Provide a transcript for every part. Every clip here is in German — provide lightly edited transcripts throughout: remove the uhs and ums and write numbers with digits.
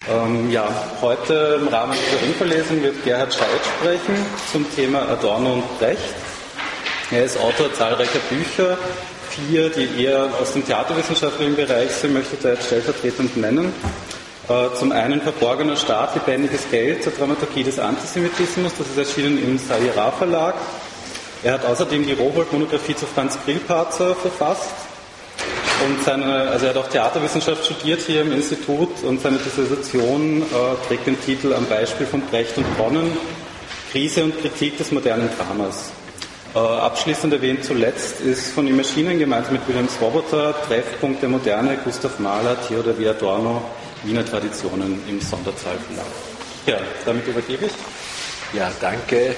Heute im Rahmen dieser Ringvorlesung wird Gerhard Scheidt sprechen zum Thema Adorno und Brecht. Er ist Autor zahlreicher Bücher, 4, die eher aus dem theaterwissenschaftlichen Bereich sind, möchte ich da jetzt stellvertretend nennen. Zum einen Verborgener Staat, lebendiges Geld zur Dramaturgie des Antisemitismus, das ist erschienen im Sayera Verlag. Er hat außerdem die Rowohlt-Monographie zu Franz Grillparzer verfasst. Und er hat auch Theaterwissenschaft studiert hier im Institut und seine Dissertation trägt den Titel Am Beispiel von Brecht und Bronnen, Krise und Kritik des modernen Dramas. Abschließend erwähnt zuletzt ist von ihm erschienen, gemeinsam mit Wilhelm Swoboda, Treffpunkt der Moderne, Gustav Mahler, Theodor W. Adorno, Wiener Traditionen im Sonderzahlverlag. Ja, damit übergebe ich. Ja, danke.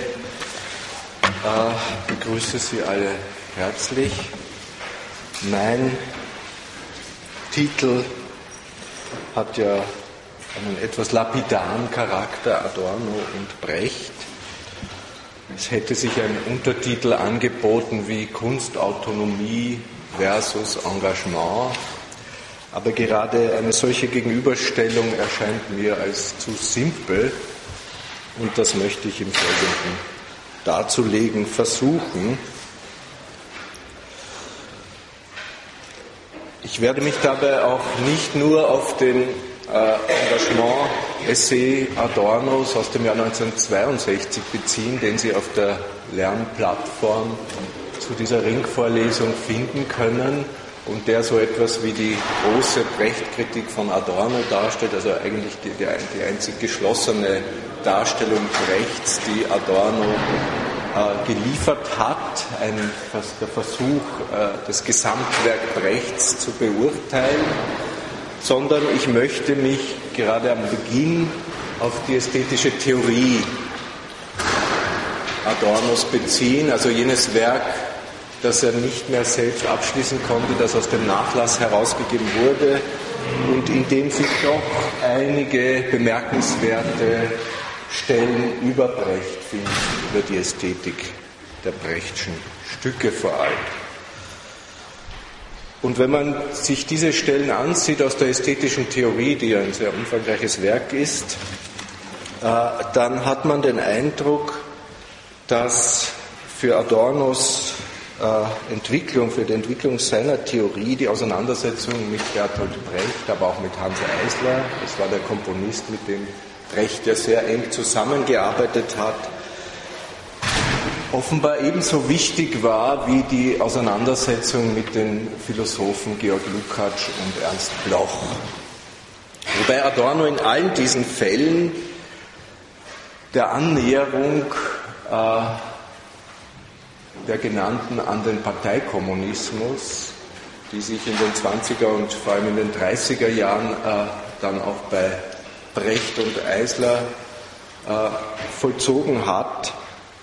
Ich begrüße Sie alle herzlich. Mein Titel hat ja einen etwas lapidaren Charakter, Adorno und Brecht. Es hätte sich ein Untertitel angeboten wie Kunstautonomie versus Engagement, aber gerade eine solche Gegenüberstellung erscheint mir als zu simpel und das möchte ich im Folgenden darzulegen versuchen. Ich werde mich dabei auch nicht nur auf den Engagement-Essay Adornos aus dem Jahr 1962 beziehen, den Sie auf der Lernplattform zu dieser Ringvorlesung finden können und der so etwas wie die große Brecht-Kritik von Adorno darstellt, also eigentlich die einzig geschlossene Darstellung Brechts, die Adorno geliefert hat, der Versuch, das Gesamtwerk Brechts zu beurteilen, sondern ich möchte mich gerade am Beginn auf die ästhetische Theorie Adornos beziehen, also jenes Werk, das er nicht mehr selbst abschließen konnte, das aus dem Nachlass herausgegeben wurde und in dem sich doch einige bemerkenswerte Stellen über Brecht finden, über die Ästhetik der Brechtschen Stücke vor allem. Und wenn man sich diese Stellen ansieht aus der ästhetischen Theorie, die ja ein sehr umfangreiches Werk ist, dann hat man den Eindruck, dass für Adornos Entwicklung, für die Entwicklung seiner Theorie die Auseinandersetzung mit Bertolt Brecht, aber auch mit Hans Eisler, das war der Komponist, mit dem Brecht ja sehr eng zusammengearbeitet hat, offenbar ebenso wichtig war wie die Auseinandersetzung mit den Philosophen Georg Lukács und Ernst Bloch. Wobei Adorno in allen diesen Fällen der Annäherung der Genannten an den Parteikommunismus, die sich in den 20er und vor allem in den 30er Jahren dann auch bei Brecht und Eisler vollzogen hat,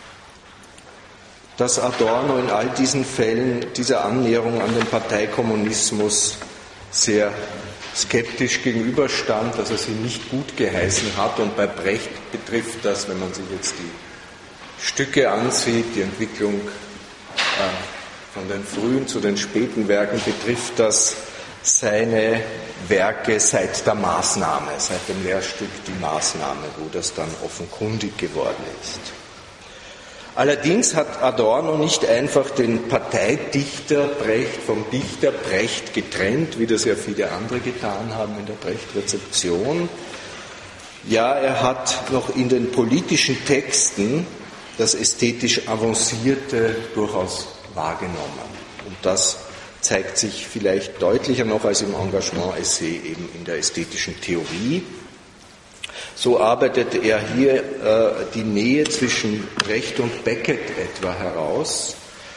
dass Adorno in all diesen Fällen dieser Annäherung an den Parteikommunismus sehr skeptisch gegenüberstand, dass er sie nicht gut geheißen hat. Und bei Brecht betrifft das, wenn man sich jetzt die Stücke ansieht, die Entwicklung von den frühen zu den späten Werken, betrifft das seine Werke seit der Maßnahme, seit dem Lehrstück Die Maßnahme, wo das dann offenkundig geworden ist. Allerdings hat Adorno nicht einfach den Parteidichter Brecht vom Dichter Brecht getrennt, wie das ja viele andere getan haben in der Brecht-Rezeption. Ja, er hat noch in den politischen Texten das ästhetisch Avancierte durchaus wahrgenommen. Und das zeigt sich vielleicht deutlicher noch als im Engagement-Essay eben in der ästhetischen Theorie. So arbeitet er hier die Nähe zwischen Brecht und Beckett etwa heraus,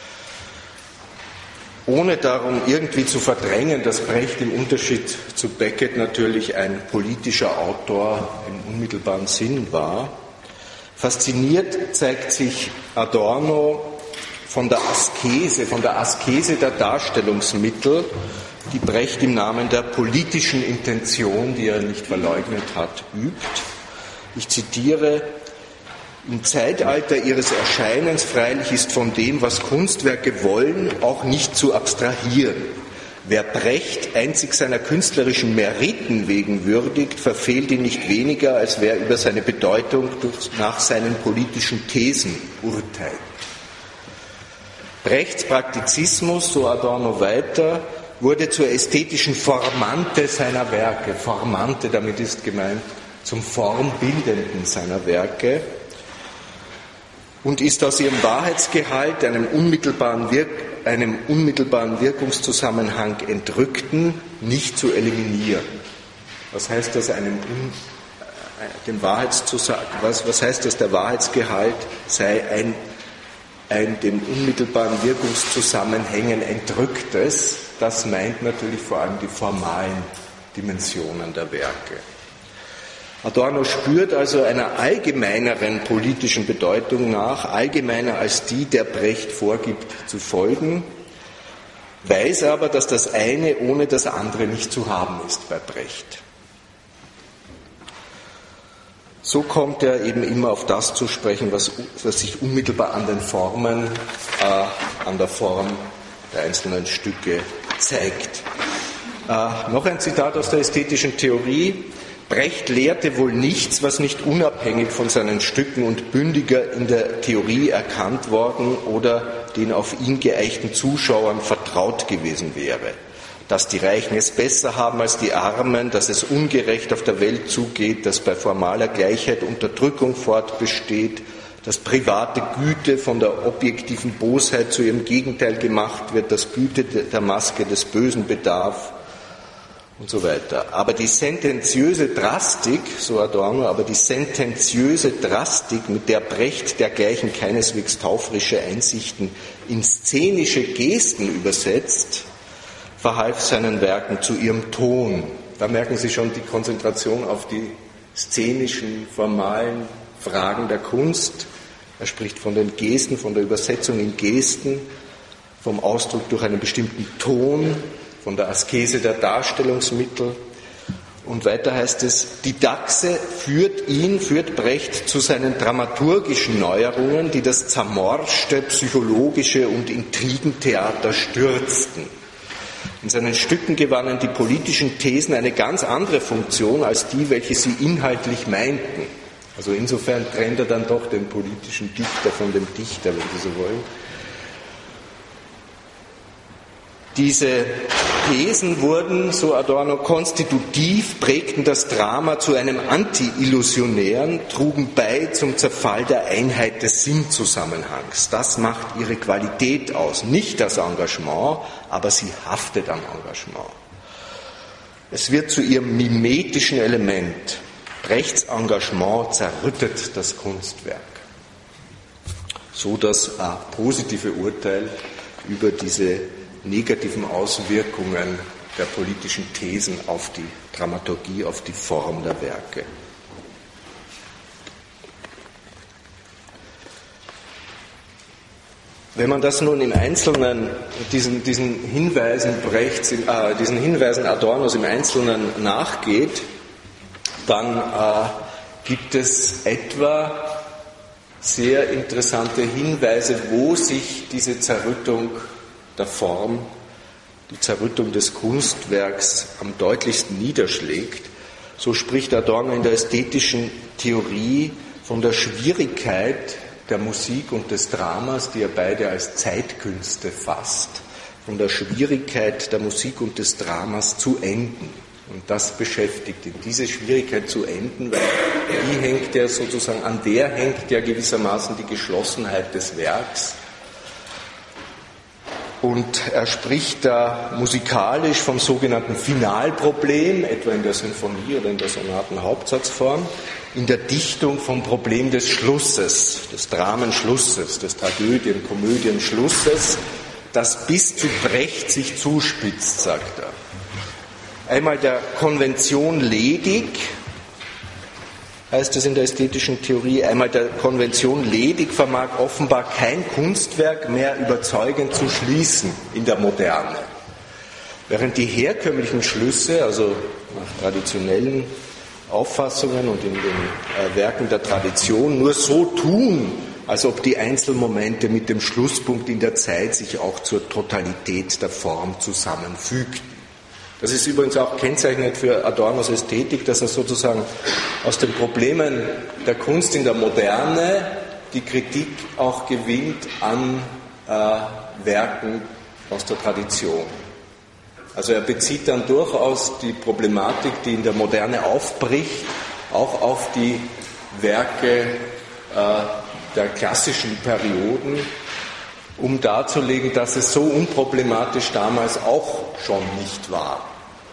ohne darum irgendwie zu verdrängen, dass Brecht im Unterschied zu Beckett natürlich ein politischer Autor im unmittelbaren Sinn war. Fasziniert zeigt sich Adorno von der Askese der Darstellungsmittel, die Brecht im Namen der politischen Intention, die er nicht verleugnet hat, übt. Ich zitiere: Im Zeitalter ihres Erscheinens freilich ist von dem, was Kunstwerke wollen, auch nicht zu abstrahieren. Wer Brecht einzig seiner künstlerischen Meriten wegen würdigt, verfehlt ihn nicht weniger, als wer über seine Bedeutung nach seinen politischen Thesen urteilt. Brechts Praktizismus, so Adorno weiter, wurde zur ästhetischen Formante seiner Werke. Formante, damit ist gemeint, zum Formbildenden seiner Werke und ist aus ihrem Wahrheitsgehalt, einem unmittelbaren Wirkungszusammenhang entrückten, nicht zu eliminieren. Was heißt das, was heißt das, der Wahrheitsgehalt sei ein dem unmittelbaren Wirkungszusammenhängen entrücktes? Das meint natürlich vor allem die formalen Dimensionen der Werke. Adorno spürt also einer allgemeineren politischen Bedeutung nach, allgemeiner als die, der Brecht vorgibt zu folgen, weiß aber, dass das eine ohne das andere nicht zu haben ist bei Brecht. So kommt er eben immer auf das zu sprechen, was sich unmittelbar an den Formen, an der Form der einzelnen Stücke zeigt. Noch ein Zitat aus der ästhetischen Theorie. Brecht lehrte wohl nichts, was nicht unabhängig von seinen Stücken und bündiger in der Theorie erkannt worden oder den auf ihn geeichten Zuschauern vertraut gewesen wäre. Dass die Reichen es besser haben als die Armen, dass es ungerecht auf der Welt zugeht, dass bei formaler Gleichheit Unterdrückung fortbesteht, dass private Güte von der objektiven Bosheit zu ihrem Gegenteil gemacht wird, dass Güte der Maske des Bösen bedarf und so weiter. Aber die sentenziöse Drastik, so Adorno, mit der Brecht dergleichen keineswegs taufrische Einsichten in szenische Gesten übersetzt, verhalf seinen Werken zu ihrem Ton. Da merken Sie schon die Konzentration auf die szenischen, formalen Fragen der Kunst. Er spricht von den Gesten, von der Übersetzung in Gesten, vom Ausdruck durch einen bestimmten Ton, von der Askese der Darstellungsmittel. Und weiter heißt es, die Dachse führt Brecht zu seinen dramaturgischen Neuerungen, die das zermorschte psychologische und Intrigentheater stürzten. In seinen Stücken gewannen die politischen Thesen eine ganz andere Funktion als die, welche sie inhaltlich meinten. Also insofern trennt er dann doch den politischen Dichter von dem Dichter, wenn Sie so wollen. Diese Thesen wurden, so Adorno, konstitutiv, prägten das Drama zu einem Anti-Illusionären, trugen bei zum Zerfall der Einheit des Sinnzusammenhangs. Das macht ihre Qualität aus. Nicht das Engagement, aber sie haftet am Engagement. Es wird zu ihrem mimetischen Element. Brechts Engagement zerrüttet das Kunstwerk. So das positive Urteil über diese negativen Auswirkungen der politischen Thesen auf die Dramaturgie, auf die Form der Werke. Wenn man das nun im Einzelnen, diesen Hinweisen Brechts, diesen Hinweisen Adornos im Einzelnen nachgeht, dann gibt es etwa sehr interessante Hinweise, wo sich diese Zerrüttung der Form, die Zerrüttung des Kunstwerks am deutlichsten niederschlägt. So spricht Adorno in der ästhetischen Theorie von der Schwierigkeit der Musik und des Dramas, die er beide als Zeitkünste fasst, von der Schwierigkeit der Musik und des Dramas zu enden. Und das beschäftigt ihn, diese Schwierigkeit zu enden, weil an der hängt ja gewissermaßen die Geschlossenheit des Werks. Und er spricht da musikalisch vom sogenannten Finalproblem, etwa in der Sinfonie oder in der Sonatenhauptsatzform, in der Dichtung vom Problem des Schlusses, des Dramenschlusses, des Tragödien-Komödien-Schlusses, das bis zu Brecht sich zuspitzt, sagt er. Einmal der Konvention ledig, heißt es in der ästhetischen Theorie, einmal der Konvention ledig vermag offenbar kein Kunstwerk mehr überzeugend zu schließen in der Moderne. Während die herkömmlichen Schlüsse, also nach traditionellen Auffassungen und in den Werken der Tradition, nur so tun, als ob die Einzelmomente mit dem Schlusspunkt in der Zeit sich auch zur Totalität der Form zusammenfügten. Das ist übrigens auch kennzeichnend für Adornos Ästhetik, dass er sozusagen aus den Problemen der Kunst in der Moderne die Kritik auch gewinnt an Werken aus der Tradition. Also er bezieht dann durchaus die Problematik, die in der Moderne aufbricht, auch auf die Werke der klassischen Perioden, um darzulegen, dass es so unproblematisch damals auch schon nicht war.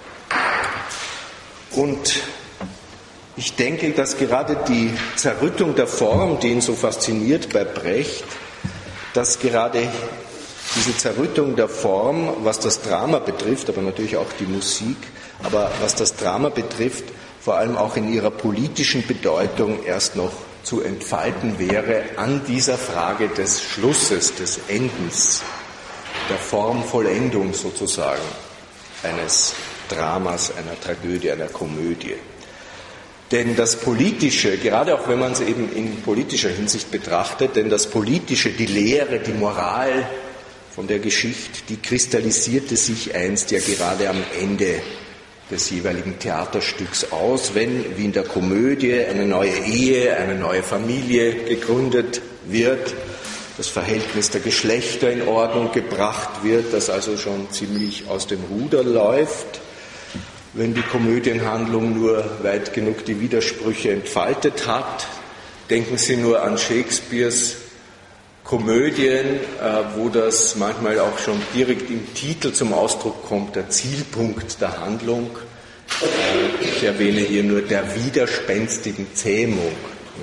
Und ich denke, dass gerade die Zerrüttung der Form, die ihn so fasziniert bei Brecht, dass gerade diese Zerrüttung der Form, was das Drama betrifft, aber natürlich auch die Musik, aber was das Drama betrifft, vor allem auch in ihrer politischen Bedeutung erst noch zu entfalten wäre an dieser Frage des Schlusses, des Endens, der Formvollendung sozusagen eines Dramas, einer Tragödie, einer Komödie. Denn das Politische, gerade auch wenn man es eben in politischer Hinsicht betrachtet, denn das Politische, die Lehre, die Moral von der Geschichte, die kristallisierte sich einst ja gerade am Ende des jeweiligen Theaterstücks aus, wenn, wie in der Komödie, eine neue Ehe, eine neue Familie gegründet wird, das Verhältnis der Geschlechter in Ordnung gebracht wird, das also schon ziemlich aus dem Ruder läuft, wenn die Komödienhandlung nur weit genug die Widersprüche entfaltet hat. Denken Sie nur an Shakespeares Komödien, wo das manchmal auch schon direkt im Titel zum Ausdruck kommt, der Zielpunkt der Handlung. Ich erwähne hier nur der widerspenstigen Zähmung.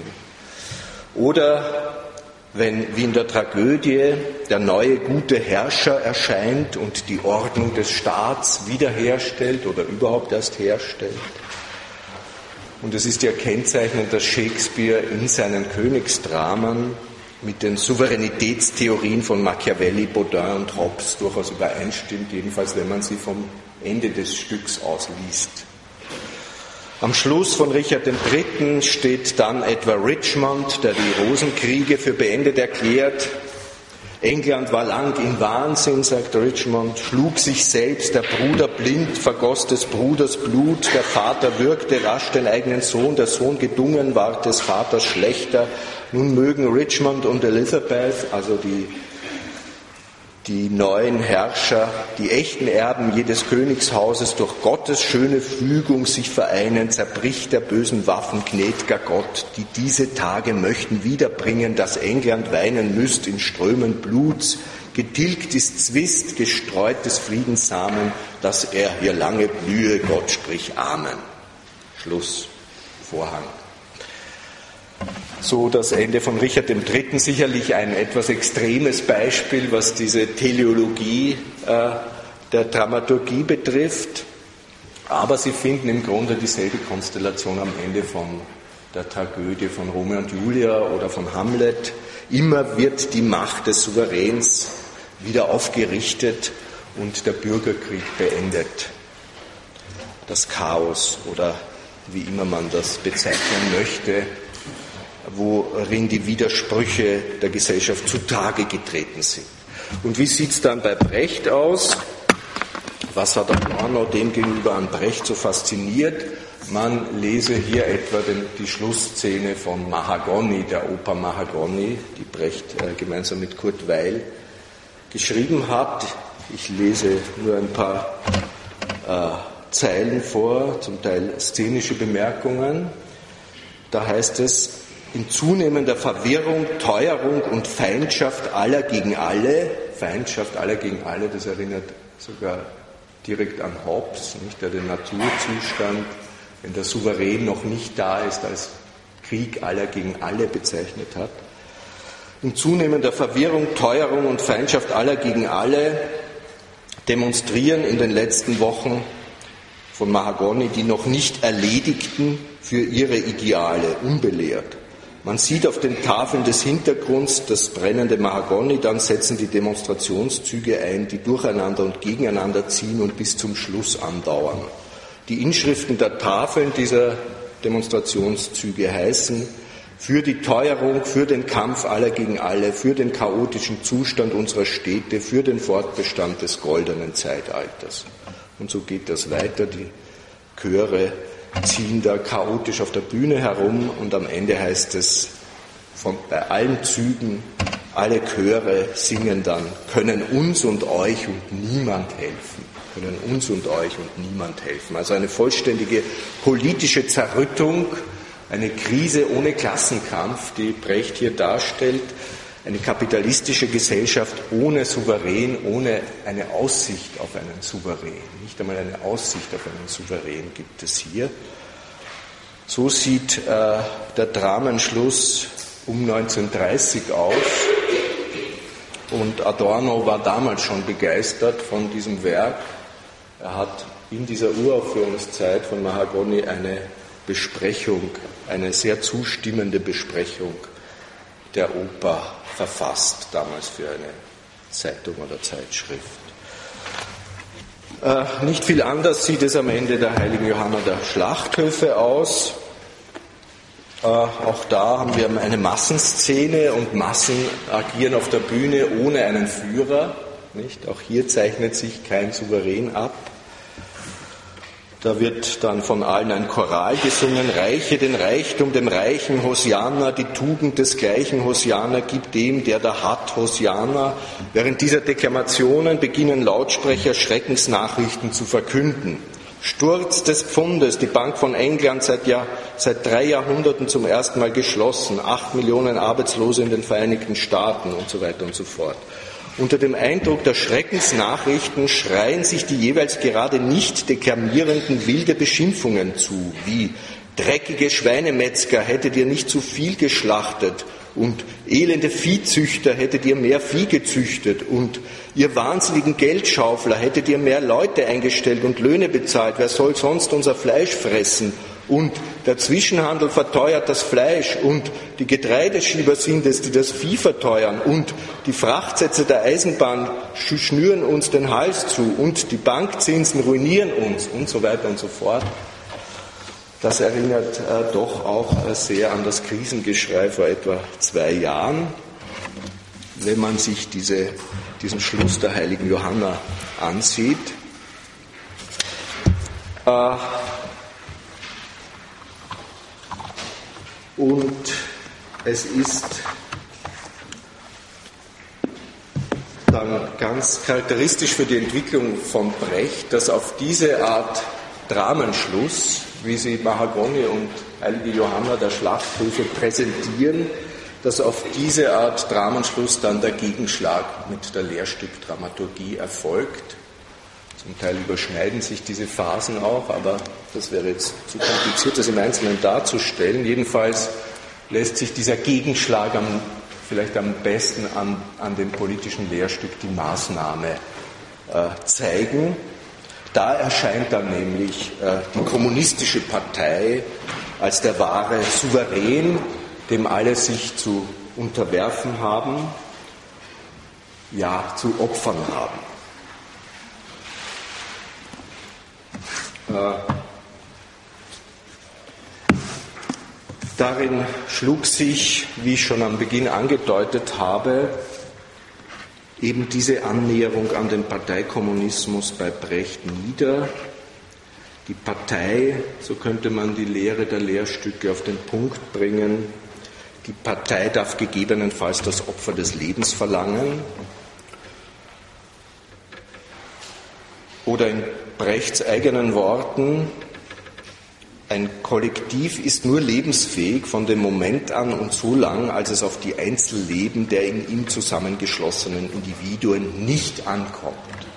Oder wenn, wie in der Tragödie, der neue gute Herrscher erscheint und die Ordnung des Staats wiederherstellt oder überhaupt erst herstellt. Und es ist ja kennzeichnend, dass Shakespeare in seinen Königsdramen mit den Souveränitätstheorien von Machiavelli, Baudin und Hobbes durchaus übereinstimmt, jedenfalls wenn man sie vom Ende des Stücks aus liest. Am Schluss von Richard III. Steht dann etwa Richmond, der die Rosenkriege für beendet erklärt. England war lang in Wahnsinn, sagt Richmond, schlug sich selbst, der Bruder blind, vergoss des Bruders Blut, der Vater würgte rasch den eigenen Sohn, der Sohn gedungen ward des Vaters schlechter. Nun mögen Richmond und Elizabeth, also die neuen Herrscher, die echten Erben jedes Königshauses durch Gottes schöne Fügung sich vereinen, zerbricht der bösen Waffen gnäd'ger Gott, die diese Tage möchten wiederbringen, dass England weinen müsst in Strömen Bluts, getilgt ist Zwist, gestreut des Friedenssamen, dass er hier lange blühe, Gott sprich Amen. Schluss, Vorhang. So das Ende von Richard III. Sicherlich ein etwas extremes Beispiel, was diese Teleologie der Dramaturgie betrifft. Aber Sie finden im Grunde dieselbe Konstellation am Ende von der Tragödie von Romeo und Julia oder von Hamlet. Immer wird die Macht des Souveräns wieder aufgerichtet und der Bürgerkrieg beendet. Das Chaos oder wie immer man das bezeichnen möchte, worin die Widersprüche der Gesellschaft zutage getreten sind. Und wie sieht es dann bei Brecht aus? Was hat Adorno demgegenüber an Brecht so fasziniert? Man lese hier etwa die Schlussszene von Mahagoni, der Oper Mahagoni, die Brecht gemeinsam mit Kurt Weill geschrieben hat. Ich lese nur ein paar Zeilen vor, zum Teil szenische Bemerkungen. Da heißt es: In zunehmender Verwirrung, Teuerung und Feindschaft aller gegen alle, das erinnert sogar direkt an Hobbes, nicht, der den Naturzustand, wenn der Souverän noch nicht da ist, als Krieg aller gegen alle bezeichnet hat. In zunehmender Verwirrung, Teuerung und Feindschaft aller gegen alle demonstrieren in den letzten Wochen von Mahagoni die noch nicht Erledigten für ihre Ideale, unbelehrt. Man sieht auf den Tafeln des Hintergrunds das brennende Mahagoni, dann setzen die Demonstrationszüge ein, die durcheinander und gegeneinander ziehen und bis zum Schluss andauern. Die Inschriften der Tafeln dieser Demonstrationszüge heißen: für die Teuerung, für den Kampf aller gegen alle, für den chaotischen Zustand unserer Städte, für den Fortbestand des goldenen Zeitalters. Und so geht das weiter. Die Chöre ziehen da chaotisch auf der Bühne herum und am Ende heißt es bei allen Zügen, alle Chöre singen dann, können uns und euch und niemand helfen. Können uns und euch und niemand helfen. Also eine vollständige politische Zerrüttung, eine Krise ohne Klassenkampf, die Brecht hier darstellt, eine kapitalistische Gesellschaft ohne Souverän, ohne eine Aussicht auf einen Souverän. Nicht einmal eine Aussicht auf einen Souverän gibt es hier. So sieht der Dramenschluss um 1930 aus. Und Adorno war damals schon begeistert von diesem Werk. Er hat in dieser Uraufführungszeit von Mahagoni eine Besprechung, eine sehr zustimmende Besprechung der Oper verfasst, damals für eine Zeitung oder Zeitschrift. Nicht viel anders sieht es am Ende der Heiligen Johanna der Schlachthöfe aus. Auch da haben wir eine Massenszene und Massen agieren auf der Bühne ohne einen Führer. Nicht? Auch hier zeichnet sich kein Souverän ab. Da wird dann von allen ein Choral gesungen, Reiche den Reichtum dem Reichen, Hosianna, die Tugend desgleichen, Hosianna, gib dem, der da hat, Hosianna. Während dieser Deklamationen beginnen Lautsprecher Schreckensnachrichten zu verkünden. Sturz des Pfundes, die Bank von England seit 3 Jahrhunderten zum ersten Mal geschlossen, 8 Millionen Arbeitslose in den Vereinigten Staaten und so weiter und so fort. Unter dem Eindruck der Schreckensnachrichten schreien sich die jeweils gerade nicht deklamierenden wilde Beschimpfungen zu, wie dreckige Schweinemetzger, hättet ihr nicht zu viel geschlachtet, und elende Viehzüchter, hättet ihr mehr Vieh gezüchtet, und ihr wahnsinnigen Geldschaufler, hättet ihr mehr Leute eingestellt und Löhne bezahlt, wer soll sonst unser Fleisch fressen? Und der Zwischenhandel verteuert das Fleisch und die Getreideschieber sind es, die das Vieh verteuern und die Frachtsätze der Eisenbahn schnüren uns den Hals zu und die Bankzinsen ruinieren uns und so weiter und so fort. Das erinnert doch auch sehr an das Krisengeschrei vor etwa 2 Jahren, wenn man sich diesen Schluss der Heiligen Johanna ansieht. Und es ist dann ganz charakteristisch für die Entwicklung von Brecht, dass auf diese Art Dramenschluss, wie sie Mahagoni und Heilige Johanna der Schlachthöfe präsentieren, dass auf diese Art Dramenschluss dann der Gegenschlag mit der Lehrstückdramaturgie erfolgt. Zum Teil überschneiden sich diese Phasen auch, aber das wäre jetzt zu kompliziert, das im Einzelnen darzustellen. Jedenfalls lässt sich dieser Gegenschlag vielleicht am besten an dem politischen Lehrstück Die Maßnahme zeigen. Da erscheint dann nämlich die kommunistische Partei als der wahre Souverän, dem alle sich zu unterwerfen haben, ja, zu opfern haben. Darin schlug sich, wie ich schon am Beginn angedeutet habe, eben diese Annäherung an den Parteikommunismus bei Brecht nieder. Die Partei, so könnte man die Lehre der Lehrstücke auf den Punkt bringen, die Partei darf gegebenenfalls das Opfer des Lebens verlangen. Oder in Brechts eigenen Worten, ein Kollektiv ist nur lebensfähig von dem Moment an und so lang, als es auf die Einzelleben der in ihm zusammengeschlossenen Individuen nicht ankommt.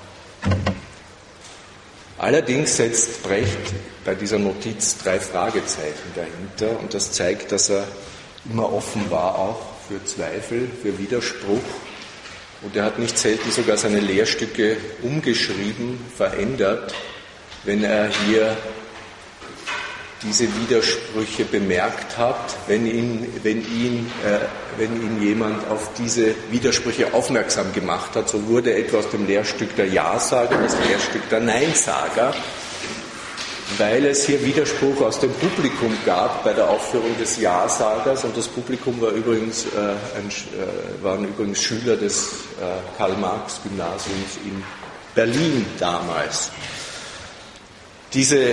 Allerdings setzt Brecht bei dieser Notiz 3 Fragezeichen dahinter und das zeigt, dass er immer offen war auch für Zweifel, für Widerspruch. Und er hat nicht selten sogar seine Lehrstücke umgeschrieben, verändert, wenn er hier diese Widersprüche bemerkt hat, wenn ihn jemand auf diese Widersprüche aufmerksam gemacht hat. So wurde etwa aus dem Lehrstück der Ja-Sager das Lehrstück der Nein-Sager. weil es hier Widerspruch aus dem Publikum gab bei der Aufführung des Ja-Sagers, und das Publikum waren übrigens Schüler des Karl-Marx-Gymnasiums in Berlin damals. Diese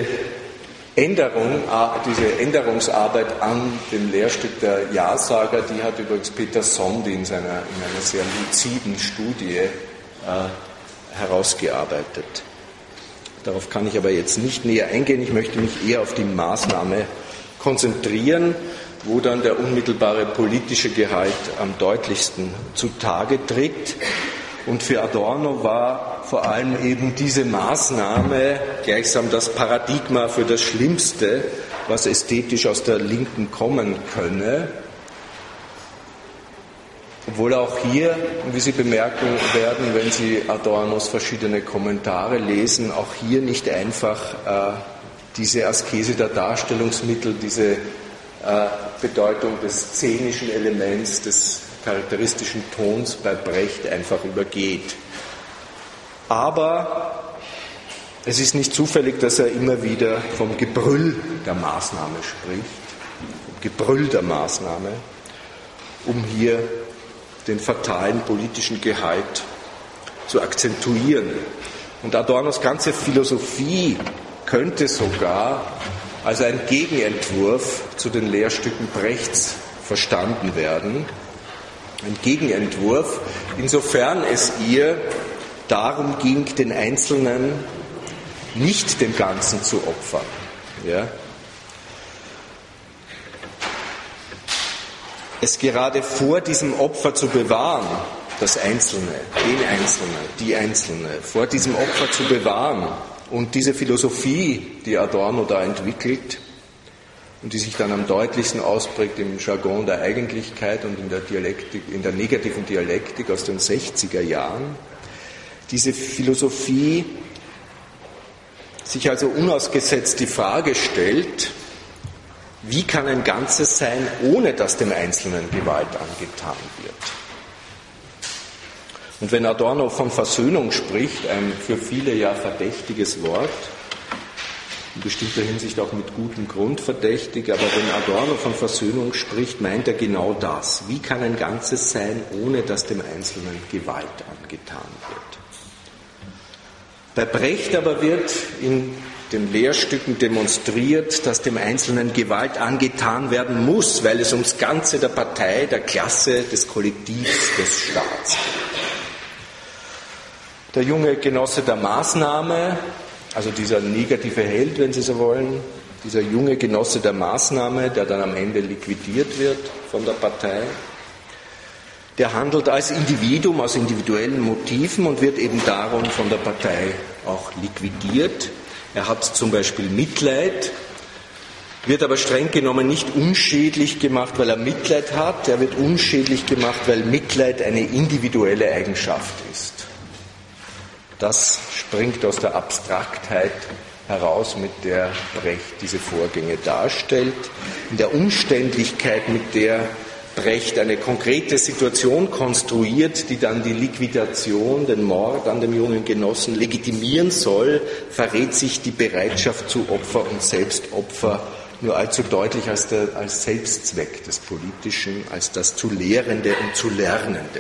Änderungsarbeit an dem Lehrstück der Ja-Sager, die hat übrigens Peter Sondy in einer sehr luziden Studie herausgearbeitet. Darauf kann ich aber jetzt nicht näher eingehen. Ich möchte mich eher auf die Maßnahme konzentrieren, wo dann der unmittelbare politische Gehalt am deutlichsten zutage tritt. Und für Adorno war vor allem eben diese Maßnahme gleichsam das Paradigma für das Schlimmste, was ästhetisch aus der Linken kommen könne. Obwohl auch hier, wie Sie bemerken werden, wenn Sie Adornos verschiedene Kommentare lesen, auch hier nicht einfach diese Askese der Darstellungsmittel, diese Bedeutung des szenischen Elements, des charakteristischen Tons bei Brecht einfach übergeht. Aber es ist nicht zufällig, dass er immer wieder vom Gebrüll der Maßnahme spricht, vom Gebrüll der Maßnahme, um hier den fatalen politischen Gehalt zu akzentuieren. Und Adornos ganze Philosophie könnte sogar als ein Gegenentwurf zu den Lehrstücken Brechts verstanden werden. Ein Gegenentwurf, insofern es ihr darum ging, den Einzelnen nicht dem Ganzen zu opfern. Ja? Es gerade vor diesem Opfer zu bewahren, das Einzelne, den Einzelnen, die Einzelne, vor diesem Opfer zu bewahren und diese Philosophie, die Adorno da entwickelt und die sich dann am deutlichsten ausprägt im Jargon der Eigentlichkeit und in der Dialektik, in der negativen Dialektik aus den 60er Jahren, diese Philosophie sich also unausgesetzt die Frage stellt, wie kann ein Ganzes sein, ohne dass dem Einzelnen Gewalt angetan wird? Und wenn Adorno von Versöhnung spricht, ein für viele ja verdächtiges Wort, in bestimmter Hinsicht auch mit gutem Grund verdächtig, aber wenn Adorno von Versöhnung spricht, meint er genau das. Wie kann ein Ganzes sein, ohne dass dem Einzelnen Gewalt angetan wird? Bei Brecht aber wird in den Lehrstücken demonstriert, dass dem Einzelnen Gewalt angetan werden muss, weil es ums Ganze der Partei, der Klasse, des Kollektivs, des Staats geht. Der junge Genosse der Maßnahme, also dieser negative Held, wenn Sie so wollen, dieser junge Genosse der Maßnahme, der dann am Ende liquidiert wird von der Partei, der handelt als Individuum, aus individuellen Motiven und wird eben darum von der Partei auch liquidiert. Er hat zum Beispiel Mitleid, wird aber streng genommen nicht unschädlich gemacht, weil er Mitleid hat. Er wird unschädlich gemacht, weil Mitleid eine individuelle Eigenschaft ist. Das springt aus der Abstraktheit heraus, mit der Brecht diese Vorgänge darstellt. In der Umständlichkeit, mit der Brecht eine konkrete Situation konstruiert, die dann die Liquidation, den Mord an dem jungen Genossen legitimieren soll, verrät sich die Bereitschaft zu Opfer und Selbstopfer nur allzu deutlich als Selbstzweck des Politischen, als das zu Lehrende und zu Lernende.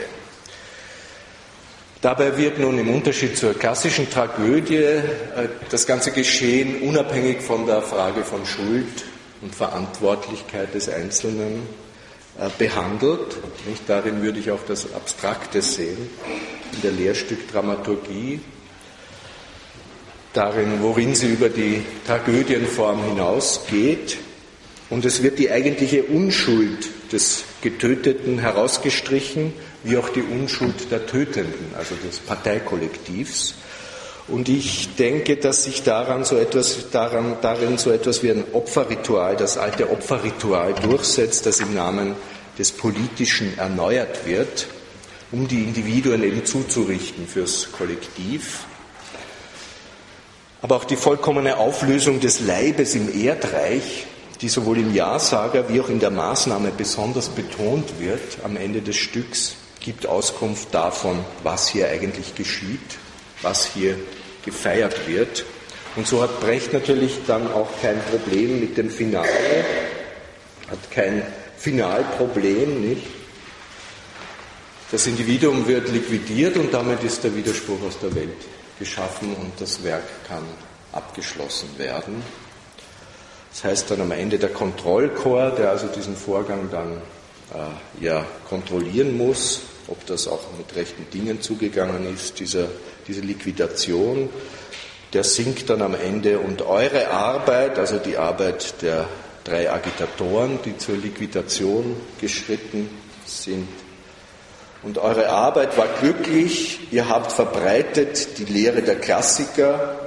Dabei wird nun im Unterschied zur klassischen Tragödie das ganze Geschehen unabhängig von der Frage von Schuld und Verantwortlichkeit des Einzelnen behandelt. Nicht? Darin würde ich auch das Abstrakte sehen, in der Lehrstückdramaturgie, darin, worin sie über die Tragödienform hinausgeht. Und es wird die eigentliche Unschuld des Getöteten herausgestrichen, wie auch die Unschuld der Tötenden, also des Parteikollektivs. Und ich denke, dass sich darin so etwas wie ein Opferritual, das alte Opferritual durchsetzt, das im Namen des Politischen erneuert wird, um die Individuen eben zuzurichten fürs Kollektiv. Aber auch die vollkommene Auflösung des Leibes im Erdreich, die sowohl im Ja-Sager wie auch in der Maßnahme besonders betont wird am Ende des Stücks, gibt Auskunft davon, was hier eigentlich geschieht, was hier gefeiert wird Und so hat Brecht natürlich dann auch kein Problem mit dem Finale, hat kein Finalproblem, nicht? Das Individuum wird liquidiert und damit ist der Widerspruch aus der Welt geschaffen und das Werk kann abgeschlossen werden. Das heißt dann am Ende der Kontrollchor, der also diesen Vorgang dann kontrollieren muss, ob das auch mit rechten Dingen zugegangen ist, diese Liquidation, der singt dann am Ende: Und eure Arbeit, also die Arbeit der 3 Agitatoren, die zur Liquidation geschritten sind, und eure Arbeit war glücklich, ihr habt verbreitet die Lehre der Klassiker,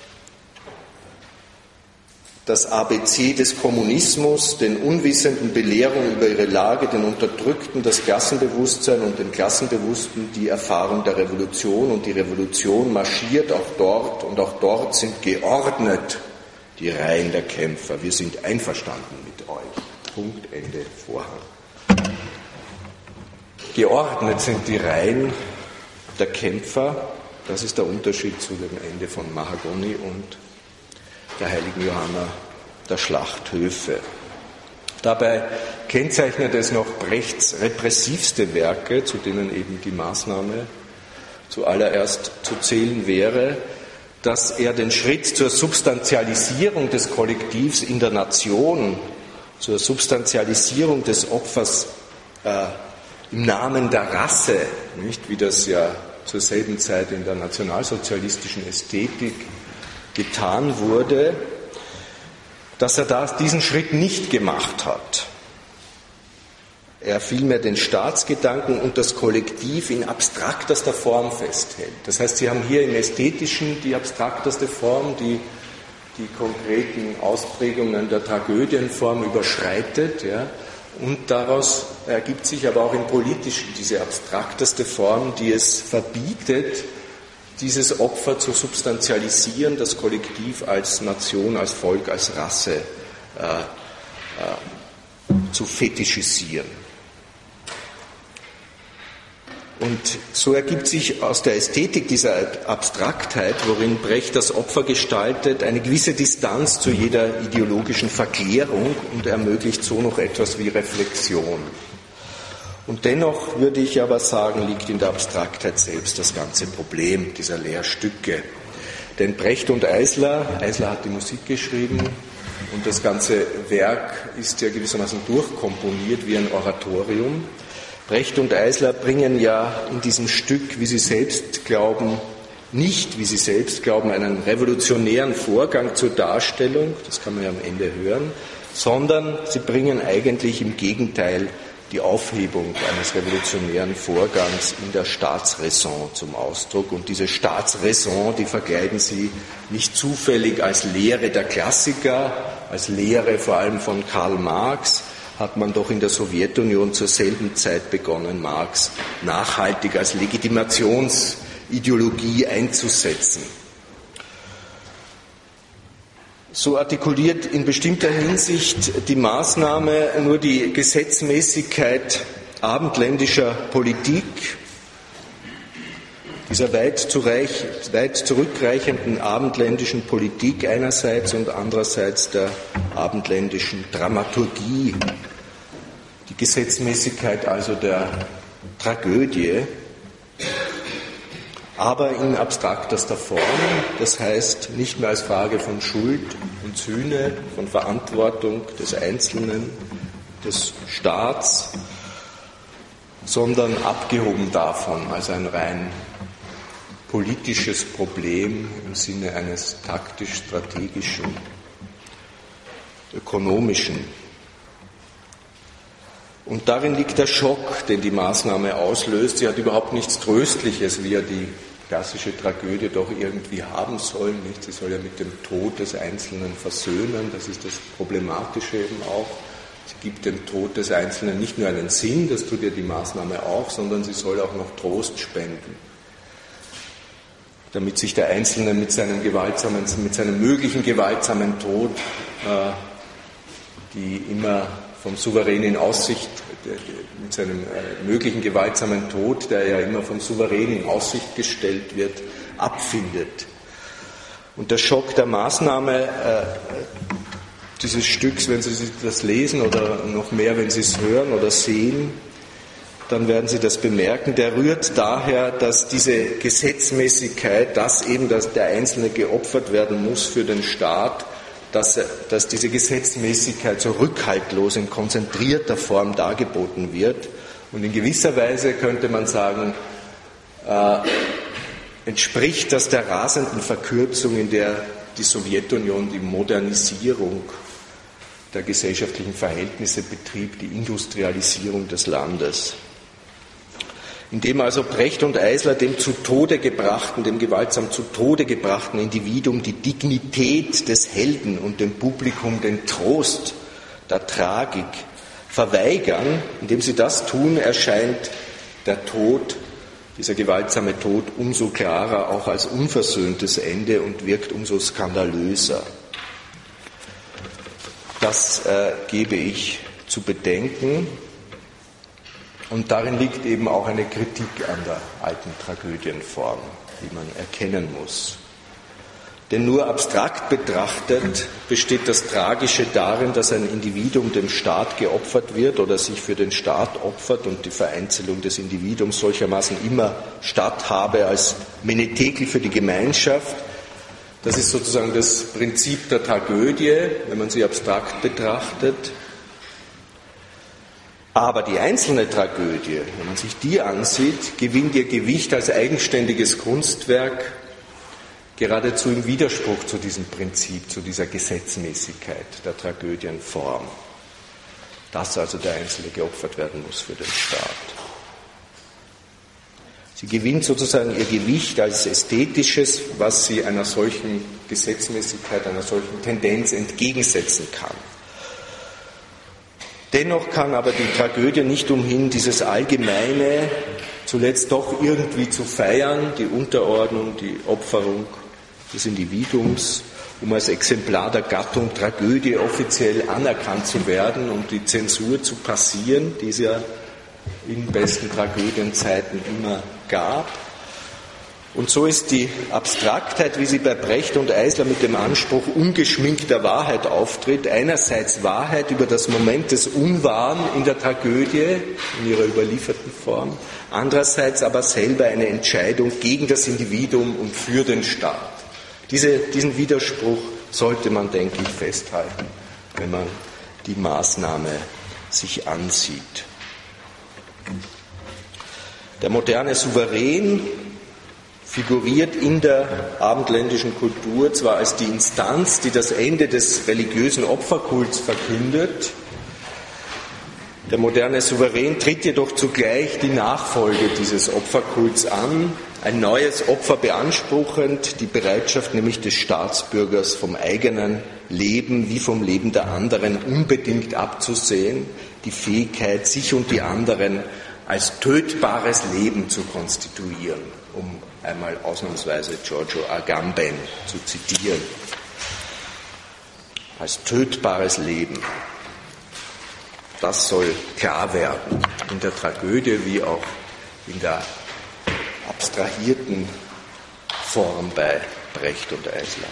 das ABC des Kommunismus, den Unwissenden Belehrung über ihre Lage, den Unterdrückten das Klassenbewusstsein und den Klassenbewussten die Erfahrung der Revolution. Und die Revolution marschiert auch dort, und auch dort sind geordnet die Reihen der Kämpfer. Wir sind einverstanden mit euch. Punkt, Ende, Vorhang. Geordnet sind die Reihen der Kämpfer. Das ist der Unterschied zu dem Ende von Mahagoni und der heiligen Johanna der Schlachthöfe. Dabei kennzeichnet es noch Brechts repressivste Werke, zu denen eben die Maßnahme zuallererst zu zählen wäre, dass er den Schritt zur Substantialisierung des Kollektivs in der Nation, zur Substantialisierung des Opfers im Namen der Rasse, nicht wie das ja zur selben Zeit in der nationalsozialistischen Ästhetik getan wurde, dass er diesen Schritt nicht gemacht hat. Er vielmehr den Staatsgedanken und das Kollektiv in abstraktester Form festhält. Das heißt, Sie haben hier im Ästhetischen die abstrakteste Form, die konkreten Ausprägungen der Tragödienform überschreitet, ja, und daraus ergibt sich aber auch im Politischen diese abstrakteste Form, die es verbietet, dieses Opfer zu substantialisieren, das Kollektiv als Nation, als Volk, als Rasse zu fetischisieren. Und so ergibt sich aus der Ästhetik dieser Abstraktheit, worin Brecht das Opfer gestaltet, eine gewisse Distanz zu jeder ideologischen Verklärung und ermöglicht so noch etwas wie Reflexion. Und dennoch würde ich aber sagen, liegt in der Abstraktheit selbst das ganze Problem dieser Lehrstücke. Denn Brecht und Eisler hat die Musik geschrieben und das ganze Werk ist ja gewissermaßen durchkomponiert wie ein Oratorium. Brecht und Eisler bringen ja in diesem Stück, wie sie selbst glauben, einen revolutionären Vorgang zur Darstellung, das kann man ja am Ende hören, sondern sie bringen eigentlich im Gegenteil die Aufhebung eines revolutionären Vorgangs in der Staatsräson zum Ausdruck. Und diese Staatsräson, die verkleiden sie nicht zufällig als Lehre der Klassiker, als Lehre vor allem von Karl Marx, hat man doch in der Sowjetunion zur selben Zeit begonnen, Marx nachhaltig als Legitimationsideologie einzusetzen. So artikuliert in bestimmter Hinsicht die Maßnahme nur die Gesetzmäßigkeit abendländischer Politik, dieser weit zurückreichenden abendländischen Politik einerseits und andererseits der abendländischen Dramaturgie, die Gesetzmäßigkeit also der Tragödie, aber in abstraktester Form, das heißt nicht mehr als Frage von Schuld und Sühne, von Verantwortung des Einzelnen, des Staats, sondern abgehoben davon als ein rein politisches Problem im Sinne eines taktisch-strategischen, ökonomischen. Und darin liegt der Schock, den die Maßnahme auslöst. Sie hat überhaupt nichts Tröstliches, wie ja die klassische Tragödie doch irgendwie haben soll. Nicht? Sie soll ja mit dem Tod des Einzelnen versöhnen. Das ist das Problematische eben auch. Sie gibt dem Tod des Einzelnen nicht nur einen Sinn, das tut ja die Maßnahme auch, sondern sie soll auch noch Trost spenden, damit sich der Einzelne mit seinem möglichen gewaltsamen Tod, die immer vom Souverän in Aussicht, mit seinem möglichen gewaltsamen Tod, der ja immer vom Souverän in Aussicht gestellt wird, abfindet. Und der Schock der Maßnahme dieses Stücks, wenn Sie das lesen oder noch mehr, wenn Sie es hören oder sehen, dann werden Sie das bemerken, der rührt daher, dass diese Gesetzmäßigkeit, dass der Einzelne geopfert werden muss für den Staat, dass diese Gesetzmäßigkeit so rückhaltlos in konzentrierter Form dargeboten wird. Und in gewisser Weise könnte man sagen, entspricht das der rasenden Verkürzung, in der die Sowjetunion die Modernisierung der gesellschaftlichen Verhältnisse betrieb, die Industrialisierung des Landes. Indem also Brecht und Eisler dem gewaltsam zu Tode gebrachten Individuum die Dignität des Helden und dem Publikum den Trost der Tragik verweigern, indem sie das tun, erscheint der Tod, dieser gewaltsame Tod, umso klarer auch als unversöhntes Ende und wirkt umso skandalöser. Das gebe ich zu bedenken. Und darin liegt eben auch eine Kritik an der alten Tragödienform, die man erkennen muss. Denn nur abstrakt betrachtet besteht das Tragische darin, dass ein Individuum dem Staat geopfert wird oder sich für den Staat opfert und die Vereinzelung des Individuums solchermaßen immer statthabe als Menetekel für die Gemeinschaft. Das ist sozusagen das Prinzip der Tragödie, wenn man sie abstrakt betrachtet. Aber die einzelne Tragödie, wenn man sich die ansieht, gewinnt ihr Gewicht als eigenständiges Kunstwerk geradezu im Widerspruch zu diesem Prinzip, zu dieser Gesetzmäßigkeit der Tragödienform, dass also der Einzelne geopfert werden muss für den Staat. Sie gewinnt sozusagen ihr Gewicht als Ästhetisches, was sie einer solchen Gesetzmäßigkeit, einer solchen Tendenz entgegensetzen kann. Dennoch kann aber die Tragödie nicht umhin, dieses Allgemeine zuletzt doch irgendwie zu feiern, die Unterordnung, die Opferung des Individuums, um als Exemplar der Gattung Tragödie offiziell anerkannt zu werden und die Zensur zu passieren, die es ja in besten Tragödienzeiten immer gab. Und so ist die Abstraktheit, wie sie bei Brecht und Eisler mit dem Anspruch ungeschminkter Wahrheit auftritt, einerseits Wahrheit über das Moment des Unwahren in der Tragödie, in ihrer überlieferten Form, andererseits aber selber eine Entscheidung gegen das Individuum und für den Staat. Diesen Widerspruch sollte man, denke ich, festhalten, wenn man die Maßnahme sich ansieht. Der moderne Souverän figuriert in der abendländischen Kultur zwar als die Instanz, die das Ende des religiösen Opferkults verkündet. Der moderne Souverän tritt jedoch zugleich die Nachfolge dieses Opferkults an, ein neues Opfer beanspruchend, die Bereitschaft nämlich des Staatsbürgers vom eigenen Leben wie vom Leben der anderen unbedingt abzusehen, die Fähigkeit, sich und die anderen als tötbares Leben zu konstituieren, um einmal ausnahmsweise Giorgio Agamben zu zitieren. Als tötbares Leben. Das soll klar werden, in der Tragödie wie auch in der abstrahierten Form bei Brecht und Eisler.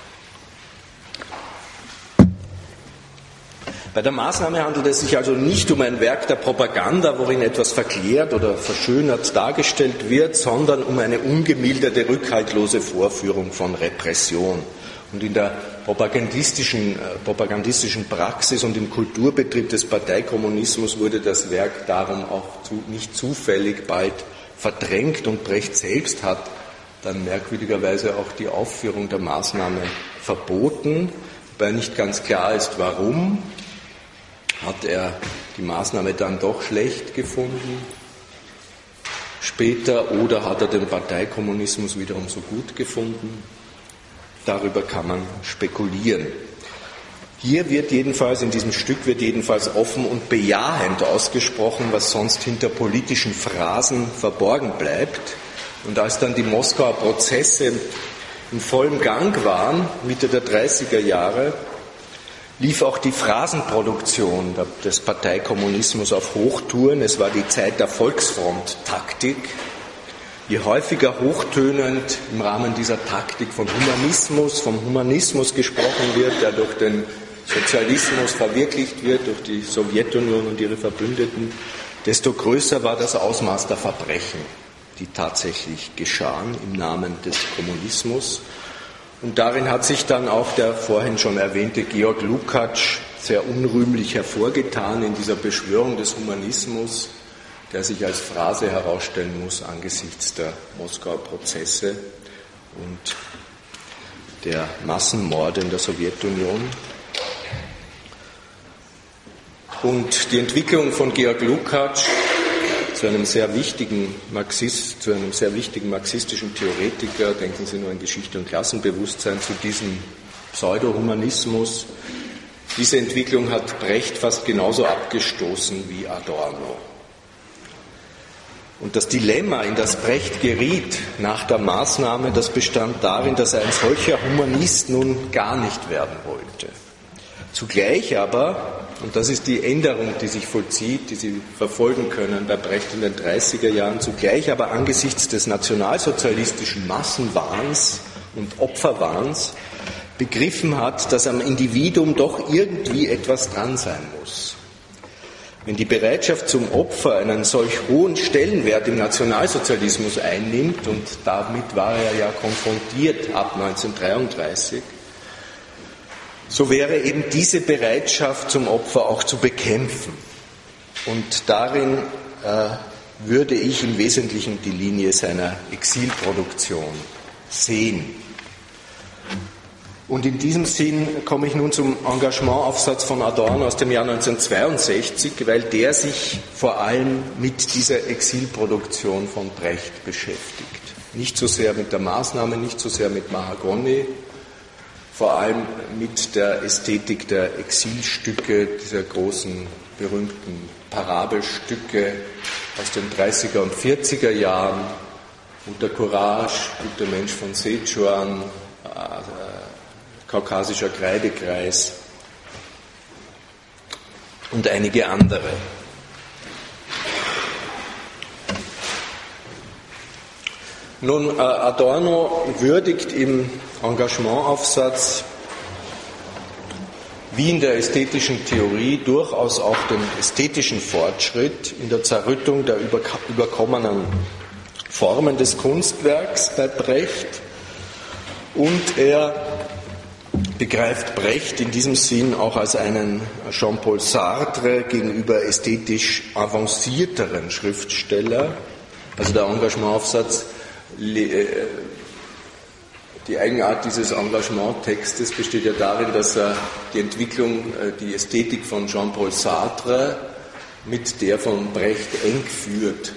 Bei der Maßnahme handelt es sich also nicht um ein Werk der Propaganda, worin etwas verklärt oder verschönert dargestellt wird, sondern um eine ungemilderte, rückhaltlose Vorführung von Repression. Und in der propagandistischen Praxis und im Kulturbetrieb des Parteikommunismus wurde das Werk darum auch nicht zufällig bald verdrängt und Brecht selbst hat dann merkwürdigerweise auch die Aufführung der Maßnahme verboten, wobei nicht ganz klar ist, warum. Hat er die Maßnahme dann doch schlecht gefunden später oder hat er den Parteikommunismus wiederum so gut gefunden? Darüber kann man spekulieren. Hier wird jedenfalls, in diesem Stück wird jedenfalls offen und bejahend ausgesprochen, was sonst hinter politischen Phrasen verborgen bleibt. Und als dann die Moskauer Prozesse in vollem Gang waren, Mitte der 30er Jahre, lief auch die Phrasenproduktion des Parteikommunismus auf Hochtouren. Es war die Zeit der Volksfront-Taktik. je häufiger hochtönend im Rahmen dieser Taktik vom Humanismus gesprochen wird, der durch den Sozialismus verwirklicht wird, durch die Sowjetunion und ihre Verbündeten, desto größer war das Ausmaß der Verbrechen, die tatsächlich geschahen im Namen des Kommunismus. Und darin hat sich dann auch der vorhin schon erwähnte Georg Lukács sehr unrühmlich hervorgetan in dieser Beschwörung des Humanismus, der sich als Phrase herausstellen muss angesichts der Moskauer Prozesse und der Massenmorde in der Sowjetunion. Und die Entwicklung von Georg Lukács zu einem sehr wichtigen marxistischen Theoretiker, denken Sie nur an Geschichte und Klassenbewusstsein, zu diesem Pseudo-Humanismus, diese Entwicklung hat Brecht fast genauso abgestoßen wie Adorno. Und das Dilemma, in das Brecht geriet nach der Maßnahme, das bestand darin, dass er ein solcher Humanist nun gar nicht werden wollte. Zugleich aber, und das ist die Änderung, die sich vollzieht, die Sie verfolgen können bei Brecht in den 30er Jahren, zugleich aber angesichts des nationalsozialistischen Massenwahns und Opferwahns begriffen hat, dass am Individuum doch irgendwie etwas dran sein muss. Wenn die Bereitschaft zum Opfer einen solch hohen Stellenwert im Nationalsozialismus einnimmt, und damit war er ja konfrontiert ab 1933, so wäre eben diese Bereitschaft zum Opfer auch zu bekämpfen. Und darin würde ich im Wesentlichen die Linie seiner Exilproduktion sehen. Und in diesem Sinn komme ich nun zum Engagementaufsatz von Adorno aus dem Jahr 1962, weil der sich vor allem mit dieser Exilproduktion von Brecht beschäftigt. Nicht so sehr mit der Maßnahme, nicht so sehr mit Mahagoni, vor allem mit der Ästhetik der Exilstücke, dieser großen, berühmten Parabelstücke aus den 30er und 40er Jahren, Unter Courage, Guter Mensch von Sichuan, Kaukasischer Kreidekreis und einige andere. Nun, Adorno würdigt im Engagementaufsatz wie in der ästhetischen Theorie durchaus auch den ästhetischen Fortschritt in der Zerrüttung der überkommenen Formen des Kunstwerks bei Brecht, und er begreift Brecht in diesem Sinn auch als einen Jean-Paul Sartre gegenüber ästhetisch avancierteren Schriftsteller. Also der Engagementaufsatz, die Eigenart dieses Engagementtextes besteht ja darin, dass er die Entwicklung, die Ästhetik von Jean-Paul Sartre mit der von Brecht eng führt.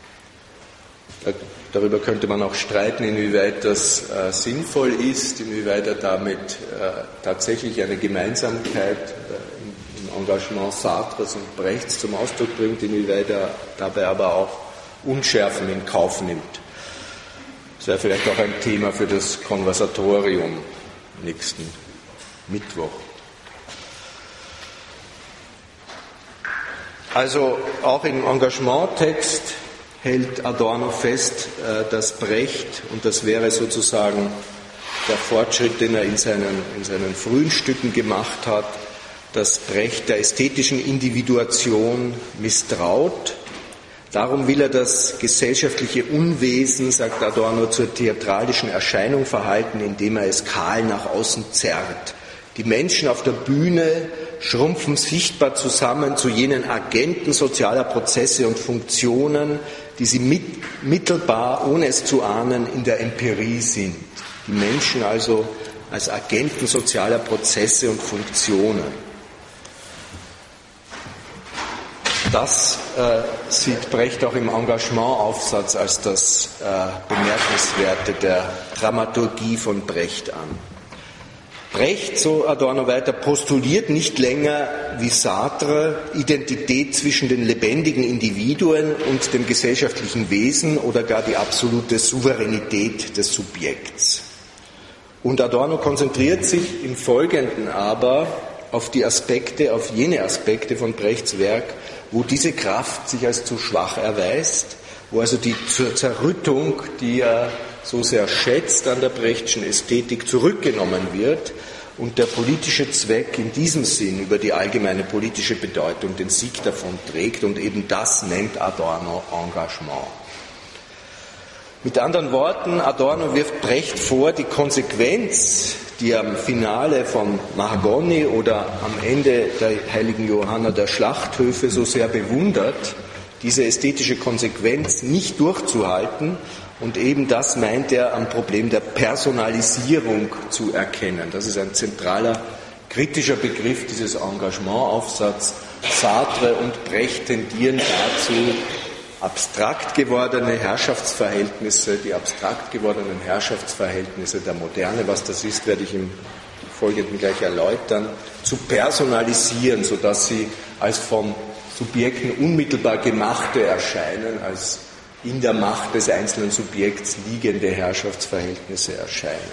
Darüber könnte man auch streiten, inwieweit das sinnvoll ist, inwieweit er damit tatsächlich eine Gemeinsamkeit im Engagement Sartres und Brechts zum Ausdruck bringt, inwieweit er dabei aber auch Unschärfen in Kauf nimmt. Das wäre vielleicht auch ein Thema für das Konversatorium nächsten Mittwoch. Also auch im Engagementtext hält Adorno fest, dass Brecht, und das wäre sozusagen der Fortschritt, den er in seinen frühen Stücken gemacht hat, dass Brecht der ästhetischen Individuation misstraut. Darum will er das gesellschaftliche Unwesen, sagt Adorno, zur theatralischen Erscheinung verhalten, indem er es kahl nach außen zerrt. Die Menschen auf der Bühne schrumpfen sichtbar zusammen zu jenen Agenten sozialer Prozesse und Funktionen, die sie mittelbar, ohne es zu ahnen, in der Empirie sind. Die Menschen also als Agenten sozialer Prozesse und Funktionen. Das sieht Brecht auch im Engagementaufsatz als das Bemerkenswerte der Dramaturgie von Brecht an. Brecht, so Adorno weiter, postuliert nicht länger wie Sartre Identität zwischen den lebendigen Individuen und dem gesellschaftlichen Wesen oder gar die absolute Souveränität des Subjekts. Und Adorno konzentriert sich im Folgenden aber auf jene Aspekte von Brechts Werk, wo diese Kraft sich als zu schwach erweist, wo also die Zerrüttung, die er so sehr schätzt an der Brechtschen Ästhetik, zurückgenommen wird und der politische Zweck in diesem Sinn über die allgemeine politische Bedeutung den Sieg davon trägt, und eben das nennt Adorno Engagement. Mit anderen Worten, Adorno wirft Brecht vor, die Konsequenz, die am Finale von Mahagoni oder am Ende der heiligen Johanna der Schlachthöfe so sehr bewundert, diese ästhetische Konsequenz nicht durchzuhalten, und eben das meint er am Problem der Personalisierung zu erkennen. Das ist ein zentraler kritischer Begriff dieses Engagementaufsatzes. Sartre und Brecht tendieren dazu, abstrakt gewordene Herrschaftsverhältnisse, die abstrakt gewordenen Herrschaftsverhältnisse der Moderne, was das ist, werde ich im Folgenden gleich erläutern, zu personalisieren, sodass sie als von Subjekten unmittelbar gemachte erscheinen, als in der Macht des einzelnen Subjekts liegende Herrschaftsverhältnisse erscheinen.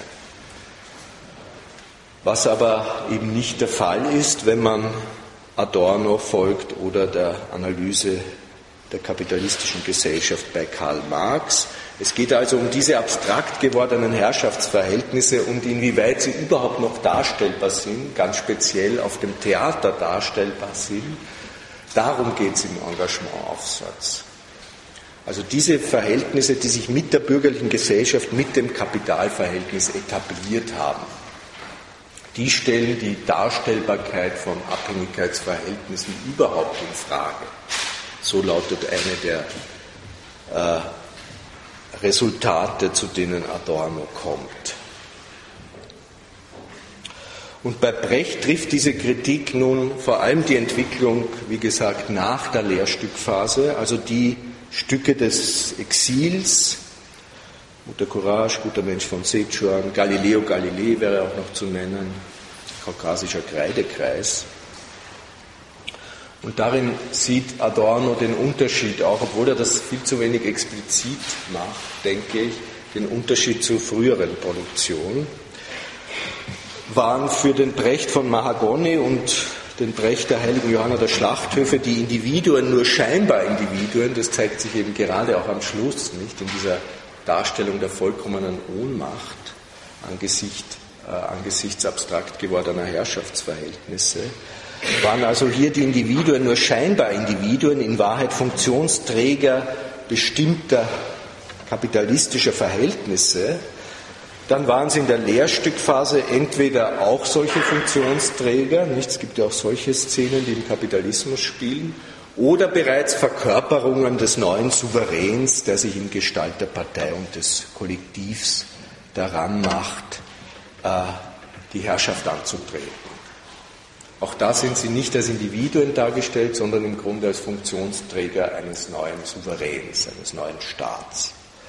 Was aber eben nicht der Fall ist, wenn man Adorno folgt oder der Analyse der kapitalistischen Gesellschaft bei Karl Marx. Es geht also um diese abstrakt gewordenen Herrschaftsverhältnisse und inwieweit sie überhaupt noch darstellbar sind, ganz speziell auf dem Theater darstellbar sind. Darum geht es im Engagementaufsatz. Also diese Verhältnisse, die sich mit der bürgerlichen Gesellschaft, mit dem Kapitalverhältnis etabliert haben, die stellen die Darstellbarkeit von Abhängigkeitsverhältnissen überhaupt in Frage. So lautet eine der Resultate, zu denen Adorno kommt. Und bei Brecht trifft diese Kritik nun vor allem die Entwicklung, wie gesagt, nach der Lehrstückphase, also die Stücke des Exils, Mutter Courage, Guter Mensch von Sichuan, Galileo Galilei wäre auch noch zu nennen, Kaukasischer Kreidekreis. Und darin sieht Adorno den Unterschied auch, obwohl er das viel zu wenig explizit macht, denke ich, den Unterschied zur früheren Produktion. Waren für den Brecht von Mahagoni und den Brecht der heiligen Johanna der Schlachthöfe die Individuen nur scheinbar Individuen, das zeigt sich eben gerade auch am Schluss, nicht, in dieser Darstellung der vollkommenen Ohnmacht angesichts abstrakt gewordener Herrschaftsverhältnisse, waren also hier die Individuen nur scheinbar Individuen, in Wahrheit Funktionsträger bestimmter kapitalistischer Verhältnisse. Dann waren sie in der Lehrstückphase entweder auch solche Funktionsträger, es gibt ja auch solche Szenen, die im Kapitalismus spielen, oder bereits Verkörperungen des neuen Souveräns, der sich in Gestalt der Partei und des Kollektivs daran macht, die Herrschaft anzutreten. Auch da sind sie nicht als Individuen dargestellt, sondern im Grunde als Funktionsträger eines neuen Souveräns, eines neuen Staats.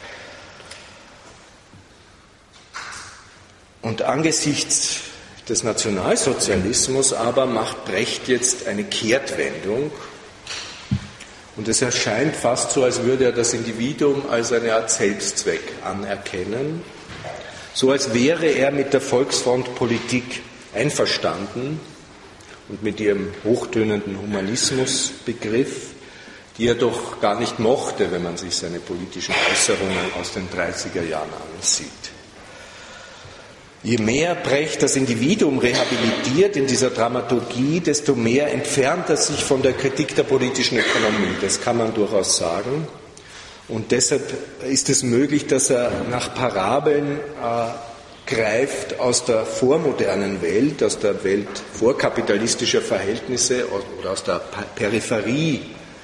Und angesichts des Nationalsozialismus aber macht Brecht jetzt eine Kehrtwendung und es erscheint fast so, als würde er das Individuum als eine Art Selbstzweck anerkennen, so als wäre er mit der Volksfrontpolitik einverstanden und mit ihrem hochtönenden Humanismusbegriff, die er doch gar nicht mochte, wenn man sich seine politischen Äußerungen aus den 30er Jahren ansieht. Je mehr Brecht das Individuum rehabilitiert in dieser Dramaturgie, desto mehr entfernt er sich von der Kritik der politischen Ökonomie. Das kann man durchaus sagen. Und deshalb ist es möglich, dass er nach Parabeln greift aus der vormodernen Welt, aus der Welt vorkapitalistischer Verhältnisse oder aus der Peripherie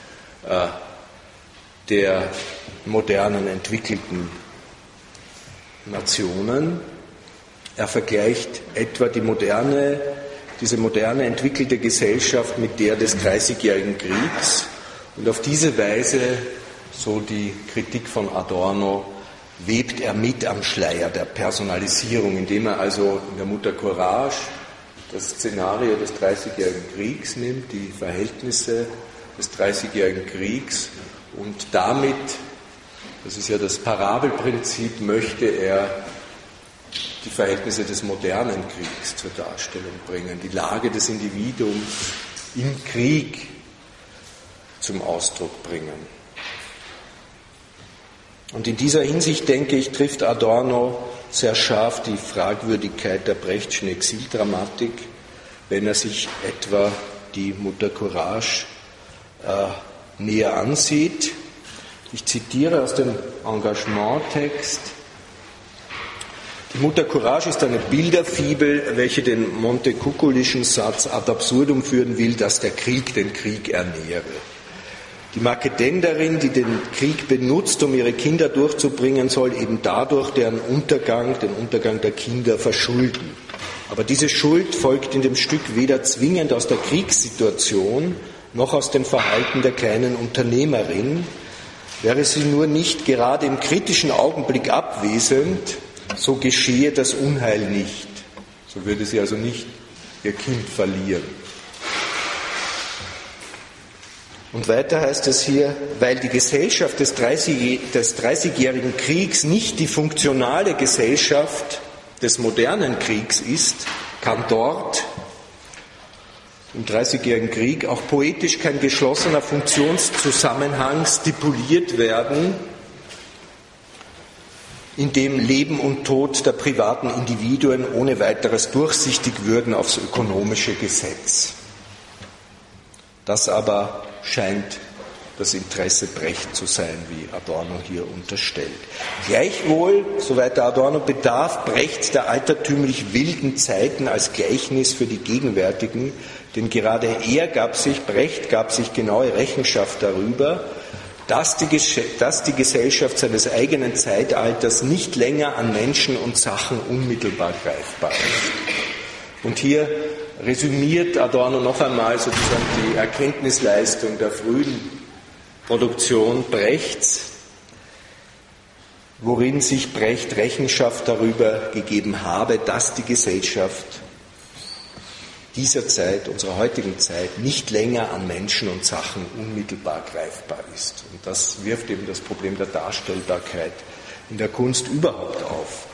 der modernen entwickelten Nationen. Er vergleicht etwa diese moderne entwickelte Gesellschaft mit der des Dreißigjährigen Kriegs und auf diese Weise, so die Kritik von Adorno, webt er mit am Schleier der Personalisierung, indem er also in der Mutter Courage das Szenario des Dreißigjährigen Kriegs nimmt, die Verhältnisse des Dreißigjährigen Kriegs und damit, das ist ja das Parabelprinzip, möchte er die Verhältnisse des modernen Kriegs zur Darstellung bringen, die Lage des Individuums im Krieg zum Ausdruck bringen. Und in dieser Hinsicht, denke ich, trifft Adorno sehr scharf die Fragwürdigkeit der Brechtschen Exildramatik, wenn er sich etwa die Mutter Courage näher ansieht. Ich zitiere aus dem Engagementtext: Die Mutter Courage ist eine Bilderfibel, welche den montecuculischen Satz ad absurdum führen will, dass der Krieg den Krieg ernähre. Die Marketenderin, die den Krieg benutzt, um ihre Kinder durchzubringen, soll eben dadurch deren Untergang, den Untergang der Kinder, verschulden. Aber diese Schuld folgt in dem Stück weder zwingend aus der Kriegssituation noch aus dem Verhalten der kleinen Unternehmerin. Wäre sie nur nicht gerade im kritischen Augenblick abwesend, so geschehe das Unheil nicht. So würde sie also nicht ihr Kind verlieren. Und weiter heißt es hier, weil die Gesellschaft des 30-jährigen Kriegs nicht die funktionale Gesellschaft des modernen Kriegs ist, kann dort im 30-jährigen Krieg auch poetisch kein geschlossener Funktionszusammenhang stipuliert werden, in dem Leben und Tod der privaten Individuen ohne weiteres durchsichtig würden aufs ökonomische Gesetz. Das aber scheint das Interesse Brecht zu sein, wie Adorno hier unterstellt. Gleichwohl, so weiter Adorno, bedarf Brecht der altertümlich wilden Zeiten als Gleichnis für die gegenwärtigen, denn gerade Brecht gab sich genaue Rechenschaft darüber, dass die Gesellschaft seines eigenen Zeitalters nicht länger an Menschen und Sachen unmittelbar greifbar ist. Und hier resümiert Adorno noch einmal sozusagen die Erkenntnisleistung der frühen Produktion Brechts, worin sich Brecht Rechenschaft darüber gegeben habe, dass die Gesellschaft dieser Zeit, unserer heutigen Zeit, nicht länger an Menschen und Sachen unmittelbar greifbar ist. Und das wirft eben das Problem der Darstellbarkeit in der Kunst überhaupt auf.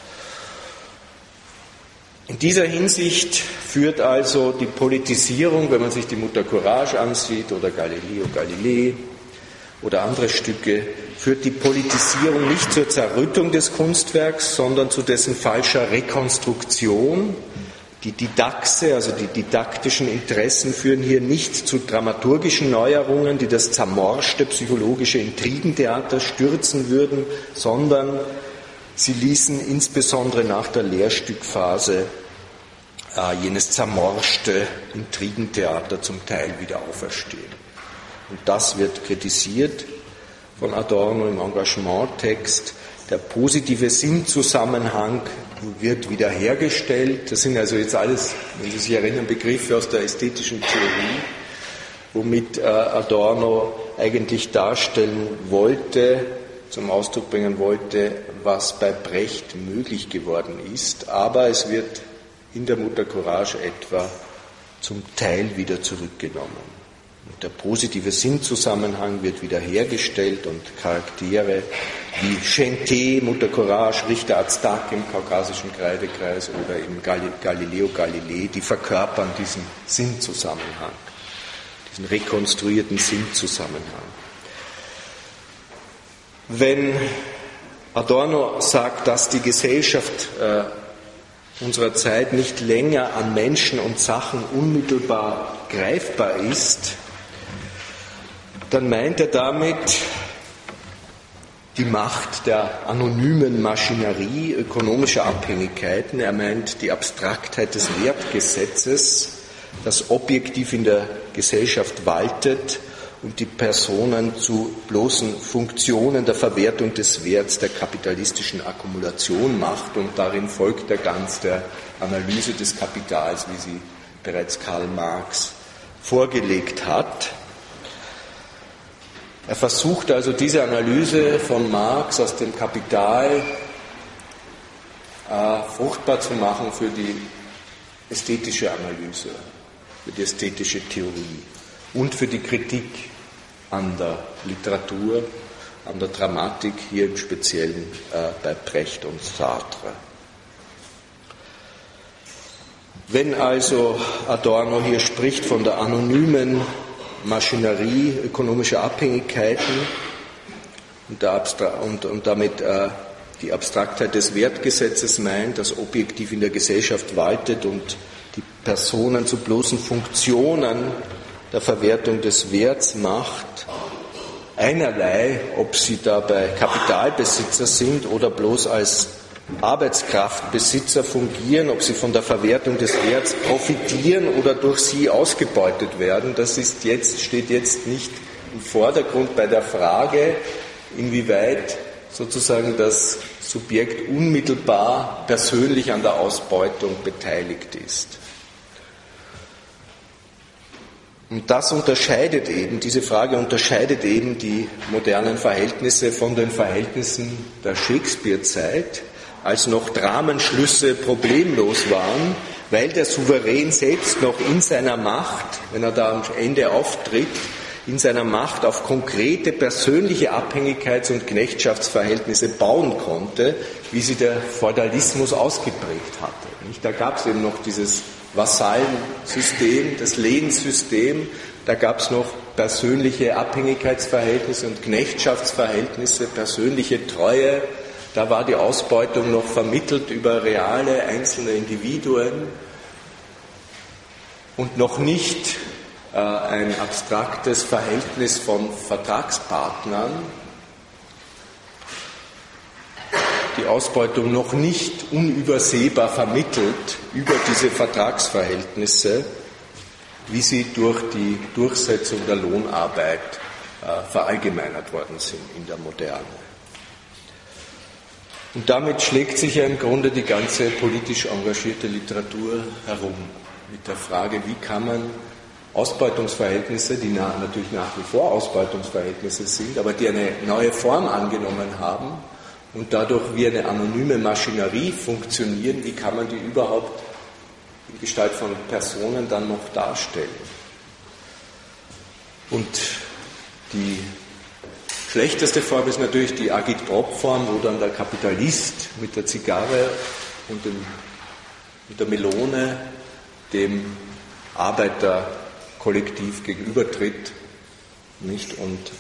In dieser Hinsicht führt also die Politisierung, wenn man sich die Mutter Courage ansieht oder Galileo Galilei oder andere Stücke, führt die Politisierung nicht zur Zerrüttung des Kunstwerks, sondern zu dessen falscher Rekonstruktion. Die Didaxe, also die didaktischen Interessen, führen hier nicht zu dramaturgischen Neuerungen, die das zermorschte psychologische Intrigentheater stürzen würden, sondern sie ließen insbesondere nach der Lehrstückphase jenes zermorschte Intrigentheater zum Teil wieder auferstehen. Und das wird kritisiert von Adorno im Engagementtext. Der positive Sinnzusammenhang wird wiederhergestellt. Das sind also jetzt alles, wenn Sie sich erinnern, Begriffe aus der ästhetischen Theorie, womit Adorno eigentlich darstellen wollte, zum Ausdruck bringen wollte, was bei Brecht möglich geworden ist. Aber es wird in der Mutter Courage etwa zum Teil wieder zurückgenommen. Und der positive Sinnzusammenhang wird wiederhergestellt und Charaktere wie Chente, Mutter Courage, Richter Aztak im kaukasischen Kreidekreis oder eben Galileo Galilei, die verkörpern diesen Sinnzusammenhang, diesen rekonstruierten Sinnzusammenhang. Wenn Adorno sagt, dass die Gesellschaft unserer Zeit nicht länger an Menschen und Sachen unmittelbar greifbar ist, dann meint er damit die Macht der anonymen Maschinerie ökonomischer Abhängigkeiten. Er meint die Abstraktheit des Wertgesetzes, das objektiv in der Gesellschaft waltet und die Personen zu bloßen Funktionen der Verwertung des Werts der kapitalistischen Akkumulation macht. Und darin folgt er ganz der Analyse des Kapitals, wie sie bereits Karl Marx vorgelegt hat. Er versucht also diese Analyse von Marx aus dem Kapital fruchtbar zu machen für die ästhetische Analyse, für die ästhetische Theorie und für die Kritik an der Literatur, an der Dramatik, hier im Speziellen bei Brecht und Sartre. Wenn also Adorno hier spricht von der anonymen Maschinerie ökonomischer Abhängigkeiten, und damit die Abstraktheit des Wertgesetzes meint, das objektiv in der Gesellschaft waltet und die Personen zu bloßen Funktionen der Verwertung des Werts macht, einerlei, ob sie dabei Kapitalbesitzer sind oder bloß als Arbeitskraftbesitzer fungieren, ob sie von der Verwertung des Werts profitieren oder durch sie ausgebeutet werden, das steht jetzt nicht im Vordergrund bei der Frage, inwieweit sozusagen das Subjekt unmittelbar persönlich an der Ausbeutung beteiligt ist. Und das unterscheidet eben, diese Frage unterscheidet eben die modernen Verhältnisse von den Verhältnissen der Shakespeare-Zeit, als noch Dramenschlüsse problemlos waren, weil der Souverän selbst noch in seiner Macht, wenn er da am Ende auftritt, in seiner Macht auf konkrete persönliche Abhängigkeits- und Knechtschaftsverhältnisse bauen konnte, wie sie der Feudalismus ausgeprägt hatte. Da gab es eben noch dieses Vasallensystem, das Lehenssystem, da gab es noch persönliche Abhängigkeitsverhältnisse und Knechtschaftsverhältnisse, persönliche Treue, da war die Ausbeutung noch vermittelt über reale einzelne Individuen und noch nicht ein abstraktes Verhältnis von Vertragspartnern, die Ausbeutung noch nicht unübersehbar vermittelt über diese Vertragsverhältnisse, wie sie durch die Durchsetzung der Lohnarbeit verallgemeinert worden sind in der Moderne. Und damit schlägt sich ja im Grunde die ganze politisch engagierte Literatur herum mit der Frage, wie kann man Ausbeutungsverhältnisse, die natürlich nach wie vor Ausbeutungsverhältnisse sind, aber die eine neue Form angenommen haben und dadurch wie eine anonyme Maschinerie funktionieren, wie kann man die überhaupt in Gestalt von Personen dann noch darstellen? Und die schlechteste Form ist natürlich die Agitprop-Form, wo dann der Kapitalist mit der Zigarre und mit der Melone dem Arbeiterkollektiv gegenübertritt, nicht?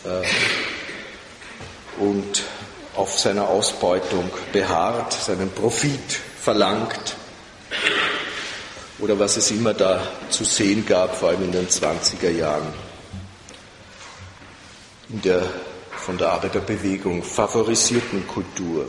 Und auf seiner Ausbeutung beharrt, seinen Profit verlangt oder was es immer da zu sehen gab, vor allem in den 20er Jahren, in der von der Arbeiterbewegung favorisierten Kultur.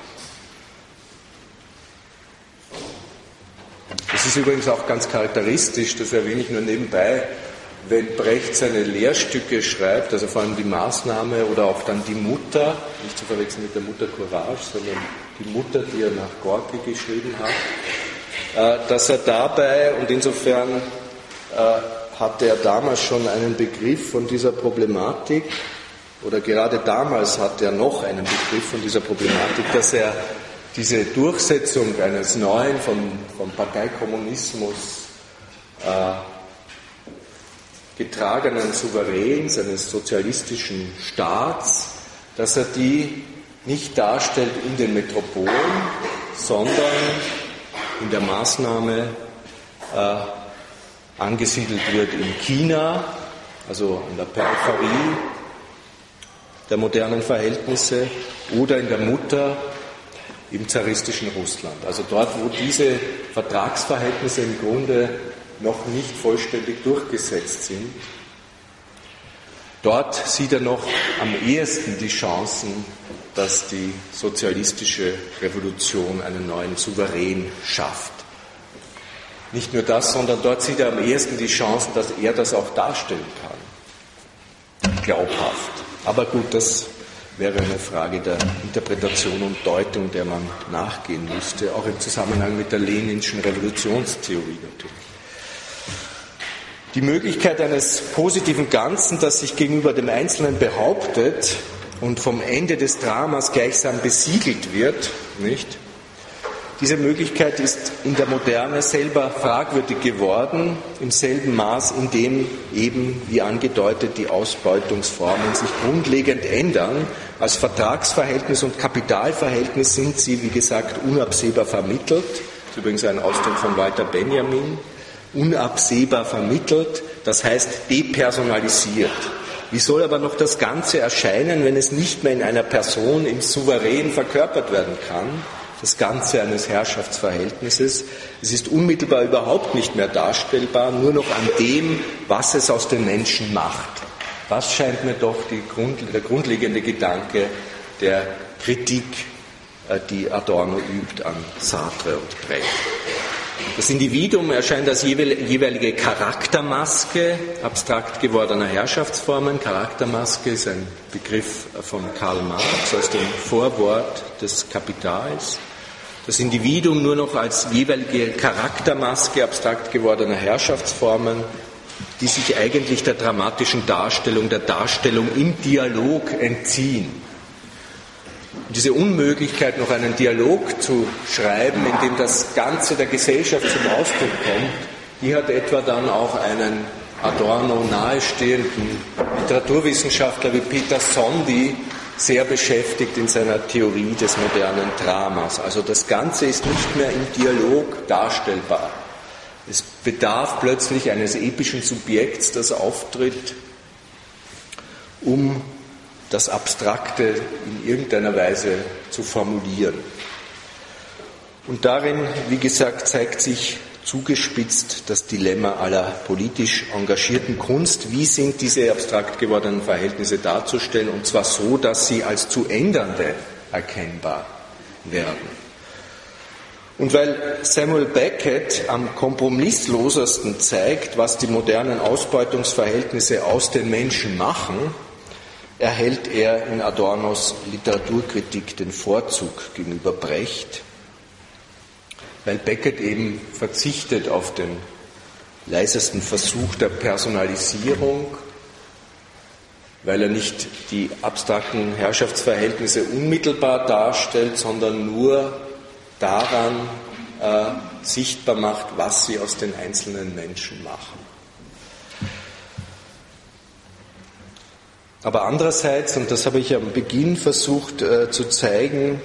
Das ist übrigens auch ganz charakteristisch, das erwähne ich nur nebenbei, wenn Brecht seine Lehrstücke schreibt, also vor allem die Maßnahme oder auch dann die Mutter, nicht zu verwechseln mit der Mutter Courage, sondern die Mutter, die er nach Gorki geschrieben hat, dass er dabei, und insofern hatte er damals schon einen Begriff von dieser Problematik, oder gerade damals hatte er noch einen Begriff von dieser Problematik, dass er diese Durchsetzung eines neuen, vom Parteikommunismus getragenen Souveräns, eines sozialistischen Staats, dass er die nicht darstellt in den Metropolen, sondern in der Maßnahme angesiedelt wird in China, also in der Peripherie der modernen Verhältnisse, oder in der Mutter im zaristischen Russland. Also dort, wo diese Vertragsverhältnisse im Grunde noch nicht vollständig durchgesetzt sind, dort sieht er noch am ehesten die Chancen, dass die sozialistische Revolution einen neuen Souverän schafft. Nicht nur das, sondern dort sieht er am ehesten die Chancen, dass er das auch darstellen kann. Glaubhaft. Aber gut, das wäre eine Frage der Interpretation und Deutung, der man nachgehen müsste, auch im Zusammenhang mit der Leninschen Revolutionstheorie natürlich. Die Möglichkeit eines positiven Ganzen, das sich gegenüber dem Einzelnen behauptet und vom Ende des Dramas gleichsam besiegelt wird, nicht? Diese Möglichkeit ist in der Moderne selber fragwürdig geworden, im selben Maß, in dem eben, wie angedeutet, die Ausbeutungsformen sich grundlegend ändern. Als Vertragsverhältnis und Kapitalverhältnis sind sie, wie gesagt, unabsehbar vermittelt. Das ist übrigens ein Ausdruck von Walter Benjamin. Unabsehbar vermittelt, das heißt depersonalisiert. Wie soll aber noch das Ganze erscheinen, wenn es nicht mehr in einer Person im Souverän verkörpert werden kann? Das Ganze eines Herrschaftsverhältnisses. Es ist unmittelbar überhaupt nicht mehr darstellbar, nur noch an dem, was es aus den Menschen macht. Das scheint mir doch der grundlegende Gedanke der Kritik, die Adorno übt an Sartre und Brecht. Das Individuum erscheint als jeweilige Charaktermaske abstrakt gewordener Herrschaftsformen. Charaktermaske ist ein Begriff von Karl Marx aus dem Vorwort des Kapitals. Das Individuum nur noch als jeweilige Charaktermaske abstrakt gewordener Herrschaftsformen, die sich eigentlich der dramatischen Darstellung, der Darstellung im Dialog entziehen. Und diese Unmöglichkeit, noch einen Dialog zu schreiben, in dem das Ganze der Gesellschaft zum Ausdruck kommt, die hat etwa dann auch einen Adorno nahestehenden Literaturwissenschaftler wie Peter Sondy sehr beschäftigt in seiner Theorie des modernen Dramas. Also das Ganze ist nicht mehr im Dialog darstellbar. Es bedarf plötzlich eines epischen Subjekts, das auftritt, um das Abstrakte in irgendeiner Weise zu formulieren. Und darin, wie gesagt, zeigt sich zugespitzt das Dilemma aller politisch engagierten Kunst. Wie sind diese abstrakt gewordenen Verhältnisse darzustellen, und zwar so, dass sie als zu ändernde erkennbar werden? Und weil Samuel Beckett am kompromisslosesten zeigt, was die modernen Ausbeutungsverhältnisse aus den Menschen machen, erhält er in Adornos Literaturkritik den Vorzug gegenüber Brecht, weil Beckett eben verzichtet auf den leisesten Versuch der Personalisierung, weil er nicht die abstrakten Herrschaftsverhältnisse unmittelbar darstellt, sondern nur daran sichtbar macht, was sie aus den einzelnen Menschen machen. Aber andererseits, und das habe ich am Beginn versucht zu zeigen,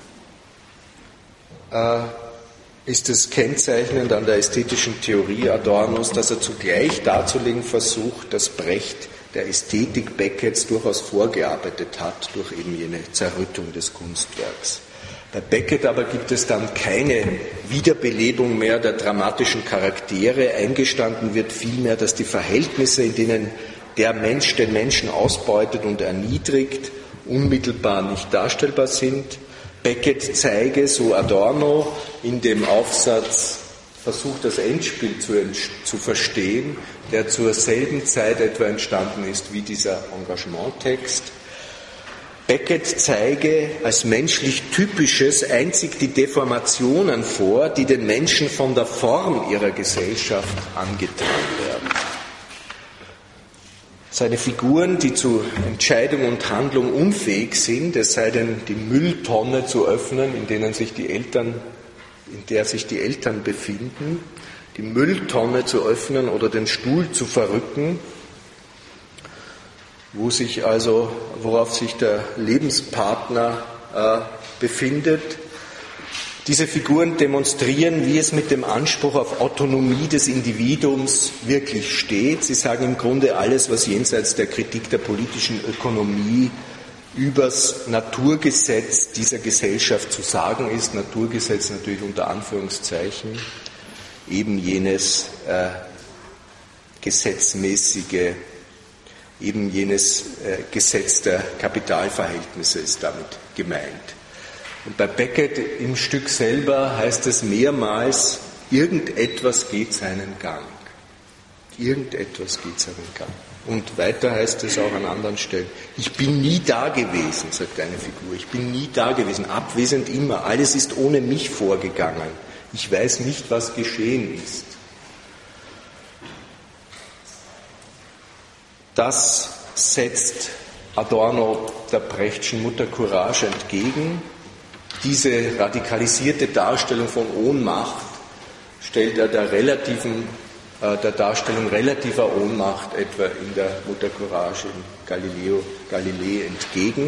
ist es kennzeichnend an der ästhetischen Theorie Adornos, dass er zugleich darzulegen versucht, dass Brecht der Ästhetik Becketts durchaus vorgearbeitet hat durch eben jene Zerrüttung des Kunstwerks. Bei Beckett aber gibt es dann keine Wiederbelebung mehr der dramatischen Charaktere. Eingestanden wird vielmehr, dass die Verhältnisse, in denen der Mensch den Menschen ausbeutet und erniedrigt, unmittelbar nicht darstellbar sind. Beckett zeige, so Adorno, in dem Aufsatz versucht, das Endspiel zu verstehen, der zur selben Zeit etwa entstanden ist wie dieser Engagementtext. Beckett zeige als menschlich Typisches einzig die Deformationen vor, die den Menschen von der Form ihrer Gesellschaft angetan werden. Seine Figuren, die zu Entscheidung und Handlung unfähig sind, es sei denn, die Mülltonne zu öffnen, in der sich die Eltern befinden, die Mülltonne zu öffnen oder den Stuhl zu verrücken, worauf sich der Lebenspartner befindet. Diese Figuren demonstrieren, wie es mit dem Anspruch auf Autonomie des Individuums wirklich steht. Sie sagen im Grunde alles, was jenseits der Kritik der politischen Ökonomie übers Naturgesetz dieser Gesellschaft zu sagen ist. Naturgesetz natürlich unter Anführungszeichen, eben jenes gesetzmäßige, eben jenes Gesetz der Kapitalverhältnisse ist damit gemeint. Und bei Beckett im Stück selber heißt es mehrmals, irgendetwas geht seinen Gang. Irgendetwas geht seinen Gang. Und weiter heißt es auch an anderen Stellen, ich bin nie da gewesen, sagt eine Figur, ich bin nie da gewesen, abwesend immer, alles ist ohne mich vorgegangen, ich weiß nicht, was geschehen ist. Das setzt Adorno der Brechtschen Muttercourage entgegen. Diese radikalisierte Darstellung von Ohnmacht stellt er der Darstellung relativer Ohnmacht etwa in der Muttercourage in Galilei entgegen.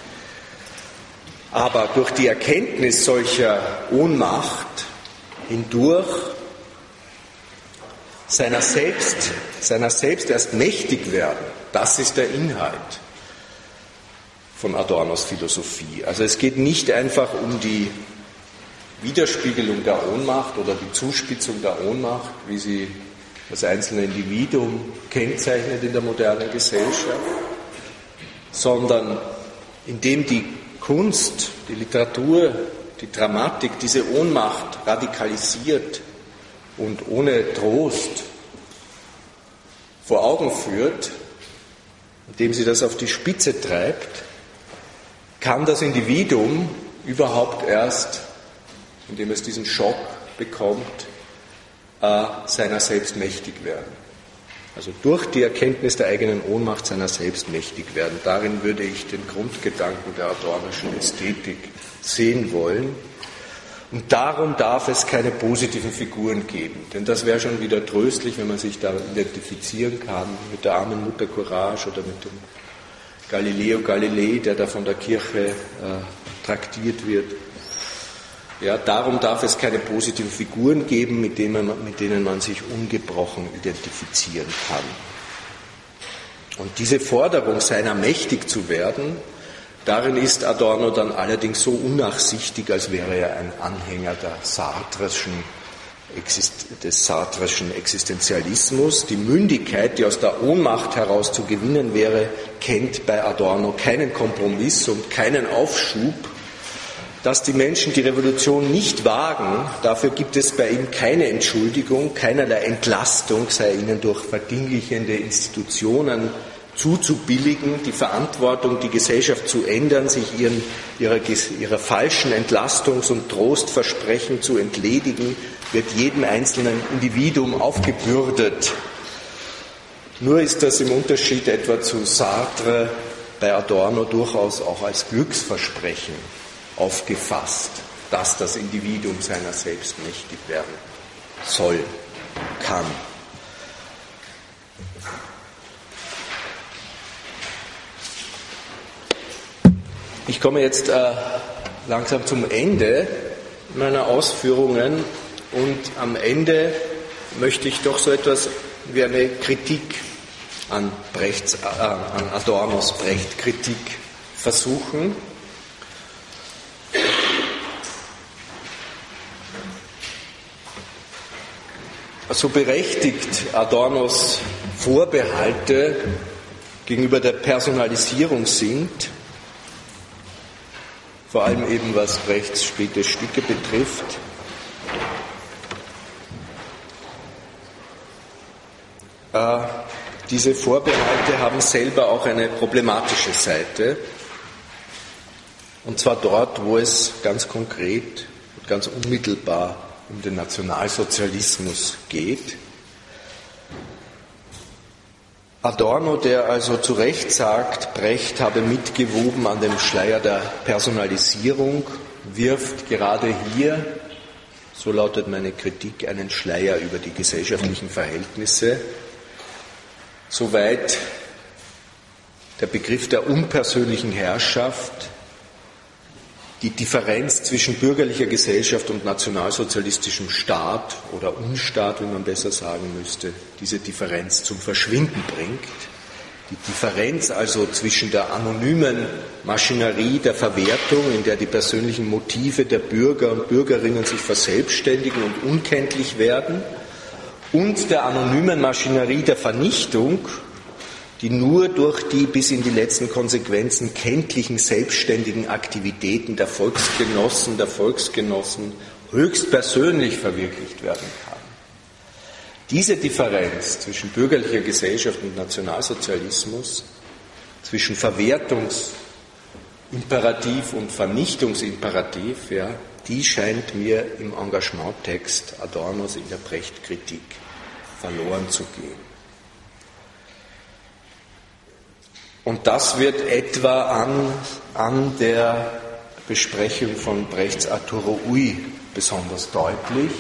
Aber durch die Erkenntnis solcher Ohnmacht hindurch seiner selbst erst mächtig werden, das ist der Inhalt von Adornos Philosophie. Also es geht nicht einfach um die Widerspiegelung der Ohnmacht oder die Zuspitzung der Ohnmacht, wie sie das einzelne Individuum kennzeichnet in der modernen Gesellschaft, sondern indem die Kunst, die Literatur, die Dramatik diese Ohnmacht radikalisiert und ohne Trost vor Augen führt, indem sie das auf die Spitze treibt, kann das Individuum überhaupt erst, indem es diesen Schock bekommt, seiner selbst mächtig werden. Also durch die Erkenntnis der eigenen Ohnmacht seiner selbst mächtig werden. Darin würde ich den Grundgedanken der adornischen Ästhetik sehen wollen. Und darum darf es keine positiven Figuren geben. Denn das wäre schon wieder tröstlich, wenn man sich da identifizieren kann mit der armen Mutter Courage oder mit dem Galileo Galilei, der da von der Kirche traktiert wird. Ja, darum darf es keine positiven Figuren geben, mit denen man sich ungebrochen identifizieren kann. Und diese Forderung, seiner mächtig zu werden, darin ist Adorno dann allerdings so unnachsichtig, als wäre er ein Anhänger des sartreschen Existenzialismus. Die Mündigkeit, die aus der Ohnmacht heraus zu gewinnen wäre, kennt bei Adorno keinen Kompromiss und keinen Aufschub. Dass die Menschen die Revolution nicht wagen, dafür gibt es bei ihm keine Entschuldigung, keinerlei Entlastung, sei ihnen durch verdinglichende Institutionen zuzubilligen, die Verantwortung, die Gesellschaft zu ändern, sich ihrer falschen Entlastungs- und Trostversprechen zu entledigen, wird jedem einzelnen Individuum aufgebürdet. Nur ist das im Unterschied etwa zu Sartre bei Adorno durchaus auch als Glücksversprechen aufgefasst, dass das Individuum seiner selbst mächtig werden soll, kann. Ich komme jetzt langsam zum Ende meiner Ausführungen und am Ende möchte ich doch so etwas wie eine Kritik an Adornos Brecht-Kritik versuchen. So berechtigt Adornos Vorbehalte gegenüber der Personalisierung sind, vor allem eben was Brechts späte Stücke betrifft, diese Vorbehalte haben selber auch eine problematische Seite, und zwar dort, wo es ganz konkret und ganz unmittelbar um den Nationalsozialismus geht. Adorno, der also zu Recht sagt, Brecht habe mitgewoben an dem Schleier der Personalisierung, wirft gerade hier, so lautet meine Kritik, einen Schleier über die gesellschaftlichen Verhältnisse, soweit der Begriff der unpersönlichen Herrschaft die Differenz zwischen bürgerlicher Gesellschaft und nationalsozialistischem Staat oder Unstaat, wie man besser sagen müsste, diese Differenz zum Verschwinden bringt. Die Differenz also zwischen der anonymen Maschinerie der Verwertung, in der die persönlichen Motive der Bürger und Bürgerinnen sich verselbstständigen und unkenntlich werden, und der anonymen Maschinerie der Vernichtung, die nur durch die bis in die letzten Konsequenzen kenntlichen selbstständigen Aktivitäten der Volksgenossen höchstpersönlich verwirklicht werden kann. Diese Differenz zwischen bürgerlicher Gesellschaft und Nationalsozialismus, zwischen Verwertungsimperativ und Vernichtungsimperativ, ja, die scheint mir im Engagementtext Adornos in der Brecht-Kritik verloren zu gehen. Und das wird etwa an der Besprechung von Brechts Arturo Ui besonders deutlich.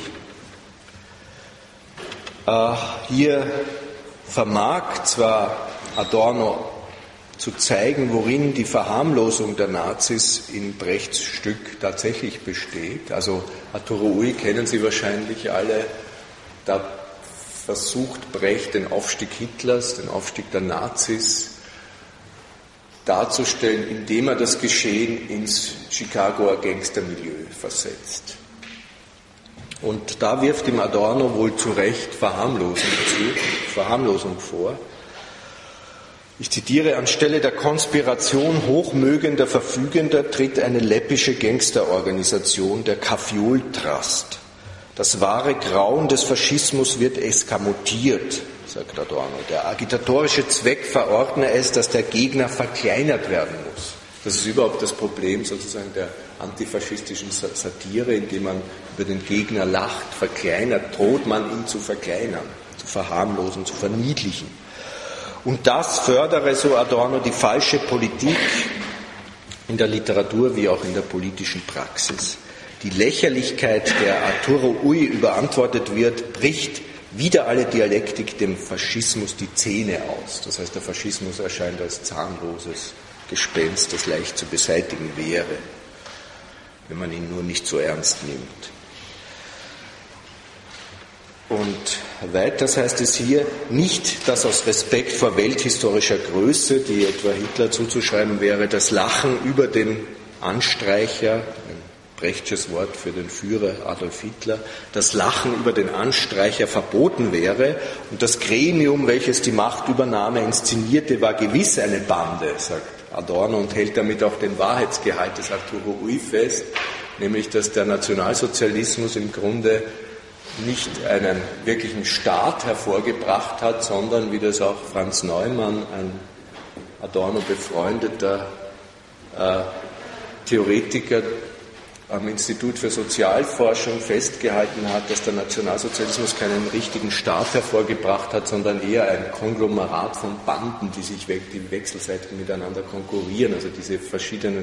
Hier vermag zwar Adorno zu zeigen, worin die Verharmlosung der Nazis in Brechts Stück tatsächlich besteht. Also Arturo Ui kennen Sie wahrscheinlich alle. Da versucht Brecht den Aufstieg Hitlers, den Aufstieg der Nazis darzustellen, indem er das Geschehen ins Chicagoer Gangstermilieu versetzt. Und da wirft ihm Adorno wohl zu Recht Verharmlosung vor. Ich zitiere: Anstelle der Konspiration hochmögender Verfügender tritt eine läppische Gangsterorganisation, der Kafiol Trust. Das wahre Grauen des Faschismus wird eskamotiert, sagt Adorno. Der agitatorische Zweck verordne es, dass der Gegner verkleinert werden muss. Das ist überhaupt das Problem sozusagen der antifaschistischen Satire, indem man über den Gegner lacht, verkleinert, droht man ihn zu verkleinern, zu verharmlosen, zu verniedlichen. Und das fördere, so Adorno, die falsche Politik in der Literatur wie auch in der politischen Praxis. Die Lächerlichkeit, der Arturo Ui überantwortet wird, bricht wider alle Dialektik dem Faschismus die Zähne aus. Das heißt, der Faschismus erscheint als zahnloses Gespenst, das leicht zu beseitigen wäre, wenn man ihn nur nicht so ernst nimmt. Und weiters heißt es hier, nicht, dass aus Respekt vor welthistorischer Größe, die etwa Hitler zuzuschreiben wäre, das Lachen über den Anstreicher, ein Brechtsches Wort für den Führer Adolf Hitler, das Lachen über den Anstreicher verboten wäre und das Gremium, welches die Machtübernahme inszenierte, war gewiss eine Bande, sagt Adorno, und hält damit auch den Wahrheitsgehalt des Arturo Ui fest, nämlich dass der Nationalsozialismus im Grunde nicht einen wirklichen Staat hervorgebracht hat, sondern, wie das auch Franz Neumann, ein Adorno befreundeter Theoretiker am Institut für Sozialforschung, festgehalten hat, dass der Nationalsozialismus keinen richtigen Staat hervorgebracht hat, sondern eher ein Konglomerat von Banden, die wechselseitig miteinander konkurrieren, also diese verschiedenen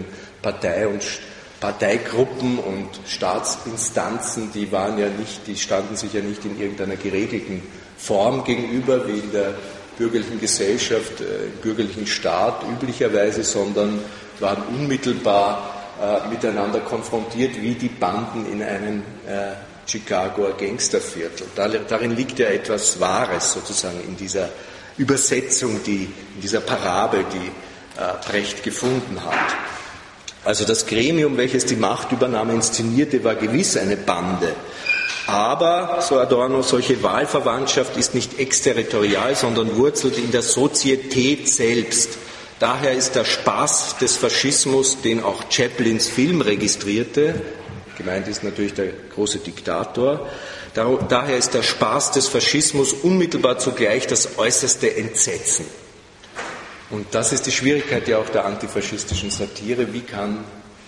Parteigruppen und Staatsinstanzen, die standen sich ja nicht in irgendeiner geregelten Form gegenüber, wie in der bürgerlichen Gesellschaft, im bürgerlichen Staat üblicherweise, sondern waren unmittelbar miteinander konfrontiert wie die Banden in einem Chicagoer Gangsterviertel. Darin liegt ja etwas Wahres sozusagen in dieser Übersetzung, in dieser Parabel, die Brecht gefunden hat. Also das Gremium, welches die Machtübernahme inszenierte, war gewiss eine Bande. Aber, so Adorno, solche Wahlverwandtschaft ist nicht exterritorial, sondern wurzelt in der Sozietät selbst. Daher ist der Spaß des Faschismus, den auch Chaplins Film registrierte, gemeint ist natürlich der große Diktator, daher ist der Spaß des Faschismus unmittelbar zugleich das äußerste Entsetzen. Und das ist die Schwierigkeit ja auch der antifaschistischen Satire. Wie kann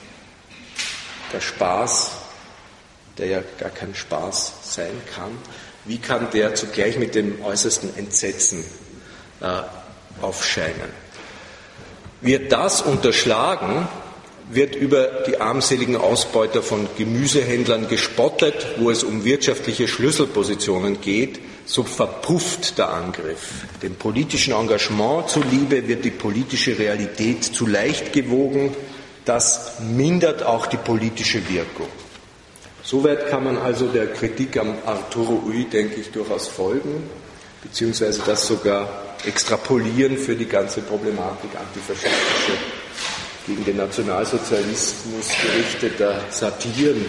der Spaß, der ja gar kein Spaß sein kann, wie kann der zugleich mit dem äußersten Entsetzen aufscheinen? Wird das unterschlagen, wird über die armseligen Ausbeuter von Gemüsehändlern gespottet, wo es um wirtschaftliche Schlüsselpositionen geht, so verpufft der Angriff. Dem politischen Engagement zuliebe wird die politische Realität zu leicht gewogen, das mindert auch die politische Wirkung. Soweit kann man also der Kritik am Arturo Ui, denke ich, durchaus folgen, beziehungsweise das sogar extrapolieren für die ganze Problematik antifaschistische, gegen den Nationalsozialismus gerichteter Satiren.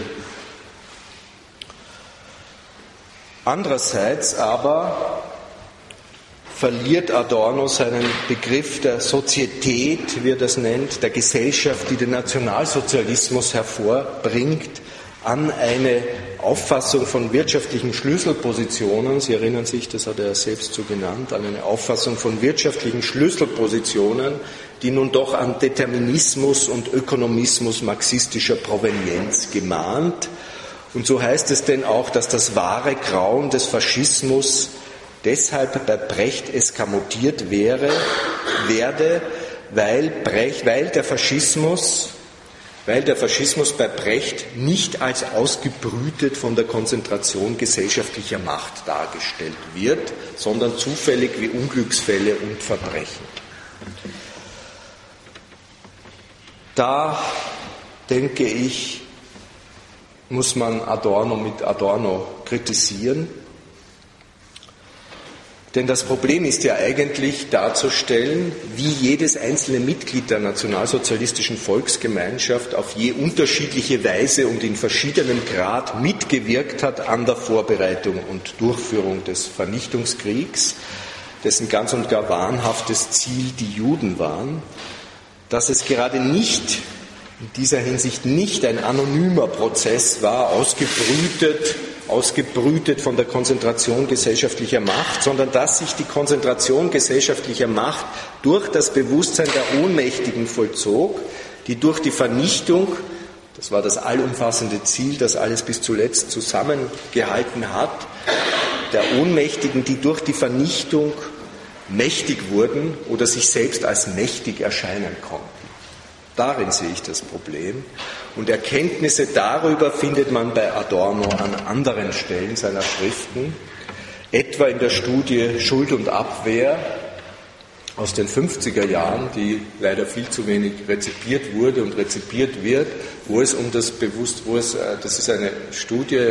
Andererseits aber verliert Adorno seinen Begriff der Sozietät, wie er das nennt, der Gesellschaft, die den Nationalsozialismus hervorbringt, an eine Auffassung von wirtschaftlichen Schlüsselpositionen, Sie erinnern sich, das hat er selbst so genannt, an eine Auffassung von wirtschaftlichen Schlüsselpositionen, die nun doch an Determinismus und Ökonomismus marxistischer Provenienz gemahnt. Und so heißt es denn auch, dass das wahre Grauen des Faschismus deshalb bei Brecht eskamotiert werde, weil der Faschismus bei Brecht nicht als ausgebrütet von der Konzentration gesellschaftlicher Macht dargestellt wird, sondern zufällig wie Unglücksfälle und Verbrechen. Da, denke ich, muss man Adorno mit Adorno kritisieren. Denn das Problem ist ja eigentlich darzustellen, wie jedes einzelne Mitglied der nationalsozialistischen Volksgemeinschaft auf je unterschiedliche Weise und in verschiedenem Grad mitgewirkt hat an der Vorbereitung und Durchführung des Vernichtungskriegs, dessen ganz und gar wahnhaftes Ziel die Juden waren, dass es gerade nicht in dieser Hinsicht nicht ein anonymer Prozess war, ausgebrütet von der Konzentration gesellschaftlicher Macht, sondern dass sich die Konzentration gesellschaftlicher Macht durch das Bewusstsein der Ohnmächtigen vollzog, die durch die Vernichtung, das war das allumfassende Ziel, das alles bis zuletzt zusammengehalten hat, der Ohnmächtigen, die durch die Vernichtung mächtig wurden oder sich selbst als mächtig erscheinen konnten. Darin sehe ich das Problem. Und Erkenntnisse darüber findet man bei Adorno an anderen Stellen seiner Schriften, etwa in der Studie Schuld und Abwehr aus den 50er Jahren, die leider viel zu wenig rezipiert wurde und rezipiert wird, das ist eine Studie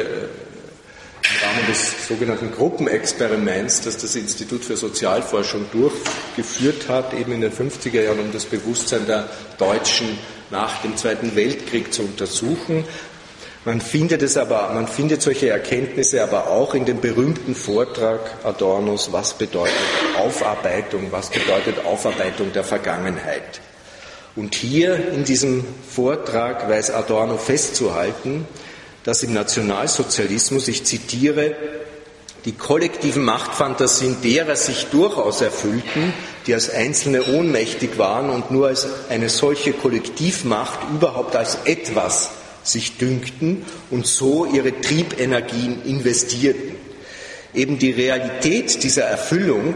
im Rahmen des sogenannten Gruppenexperiments, das das Institut für Sozialforschung durchgeführt hat, eben in den 50er Jahren, um das Bewusstsein der Deutschen nach dem Zweiten Weltkrieg zu untersuchen. Man findet solche Erkenntnisse aber auch in dem berühmten Vortrag Adornos, was bedeutet Aufarbeitung der Vergangenheit. Und hier in diesem Vortrag weiß Adorno festzuhalten, dass im Nationalsozialismus, ich zitiere, die kollektiven Machtfantasien derer sich durchaus erfüllten, die als Einzelne ohnmächtig waren und nur als eine solche Kollektivmacht überhaupt als etwas sich dünkten und so ihre Triebenergien investierten. Eben die Realität dieser Erfüllung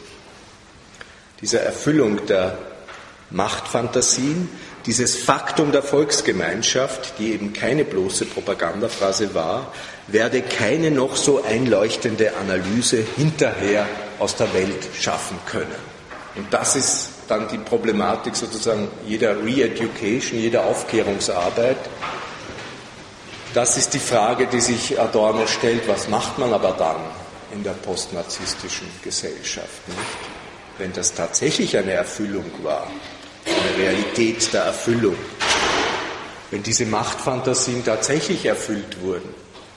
der Machtfantasien, dieses Faktum der Volksgemeinschaft, die eben keine bloße Propagandaphrase war, werde keine noch so einleuchtende Analyse hinterher aus der Welt schaffen können. Und das ist dann die Problematik sozusagen jeder Re-Education, jeder Aufklärungsarbeit. Das ist die Frage, die sich Adorno stellt, was macht man aber dann in der postnarzisstischen Gesellschaft, nicht? Wenn das tatsächlich eine Erfüllung war, eine Realität der Erfüllung, wenn diese Machtfantasien tatsächlich erfüllt wurden.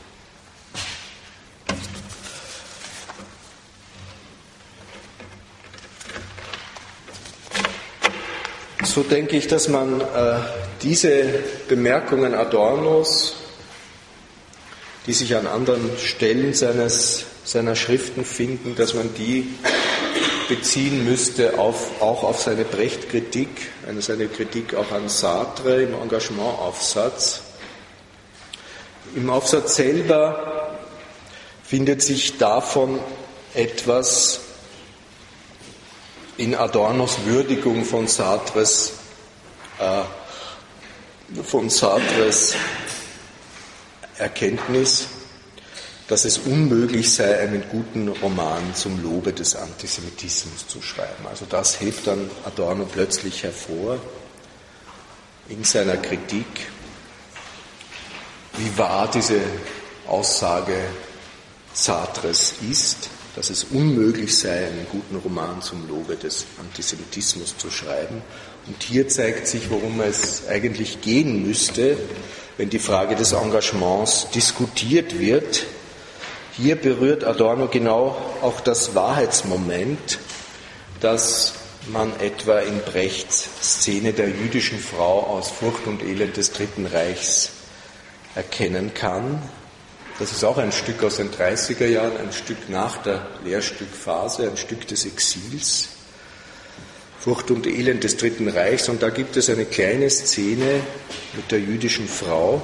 So denke ich, dass man diese Bemerkungen Adornos, die sich an anderen Stellen seiner Schriften finden, dass man die beziehen müsste auch auf seine Brecht-Kritik, seine Kritik auch an Sartre im Engagement-Aufsatz. Im Aufsatz selber findet sich davon etwas in Adornos Würdigung von Sartres Erkenntnis, dass es unmöglich sei, einen guten Roman zum Lobe des Antisemitismus zu schreiben. Also das hebt dann Adorno plötzlich hervor in seiner Kritik. Wie wahr diese Aussage Sartres ist, dass es unmöglich sei, einen guten Roman zum Lobe des Antisemitismus zu schreiben. Und hier zeigt sich, worum es eigentlich gehen müsste, wenn die Frage des Engagements diskutiert wird. Hier berührt Adorno genau auch das Wahrheitsmoment, das man etwa in Brechts Szene der jüdischen Frau aus Furcht und Elend des Dritten Reichs erkennen kann. Das ist auch ein Stück aus den 30er Jahren, ein Stück nach der Lehrstückphase, ein Stück des Exils. Furcht und Elend des Dritten Reichs. Und da gibt es eine kleine Szene mit der jüdischen Frau,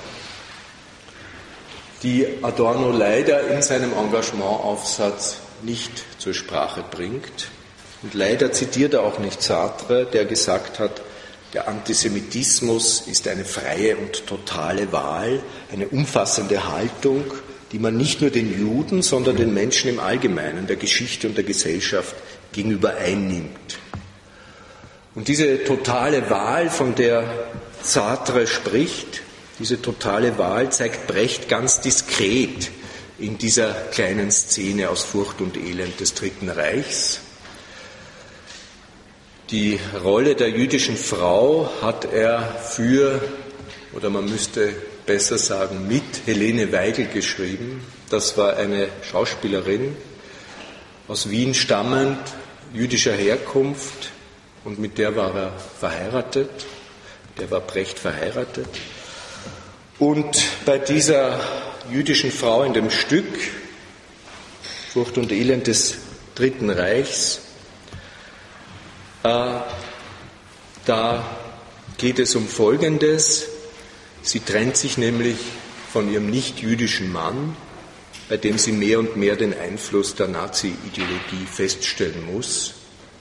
die Adorno leider in seinem Engagementaufsatz nicht zur Sprache bringt. Und leider zitiert er auch nicht Sartre, der gesagt hat, der Antisemitismus ist eine freie und totale Wahl, eine umfassende Haltung, die man nicht nur den Juden, sondern den Menschen im Allgemeinen, der Geschichte und der Gesellschaft gegenüber einnimmt. Und diese totale Wahl, von der Sartre spricht, diese totale Wahl zeigt Brecht ganz diskret in dieser kleinen Szene aus Furcht und Elend des Dritten Reichs. Die Rolle der jüdischen Frau hat er für, oder man müsste besser sagen, mit Helene Weigel geschrieben. Das war eine Schauspielerin, aus Wien stammend, jüdischer Herkunft, und mit der war er verheiratet, der war Brecht verheiratet. Und bei dieser jüdischen Frau in dem Stück Furcht und Elend des Dritten Reichs, da geht es um Folgendes. Sie trennt sich nämlich von ihrem nicht-jüdischen Mann, bei dem sie mehr und mehr den Einfluss der Nazi-Ideologie feststellen muss.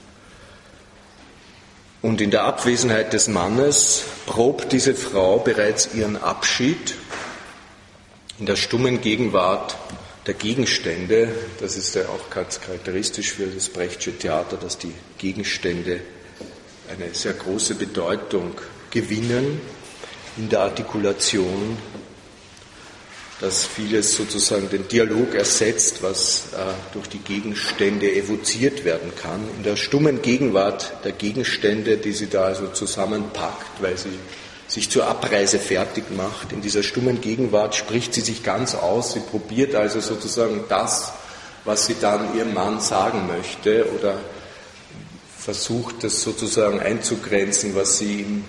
Und in der Abwesenheit des Mannes probt diese Frau bereits ihren Abschied in der stummen Gegenwart der Gegenstände. Das ist ja auch ganz charakteristisch für das Brechtsche Theater, dass die Gegenstände eine sehr große Bedeutung gewinnen in der Artikulation, dass vieles sozusagen den Dialog ersetzt, was durch die Gegenstände evoziert werden kann. In der stummen Gegenwart der Gegenstände, die sie da also zusammenpackt, weil sie sich zur Abreise fertig macht, in dieser stummen Gegenwart spricht sie sich ganz aus. Sie probiert also sozusagen das, was sie dann ihrem Mann sagen möchte, oder versucht das sozusagen einzugrenzen, was sie ihm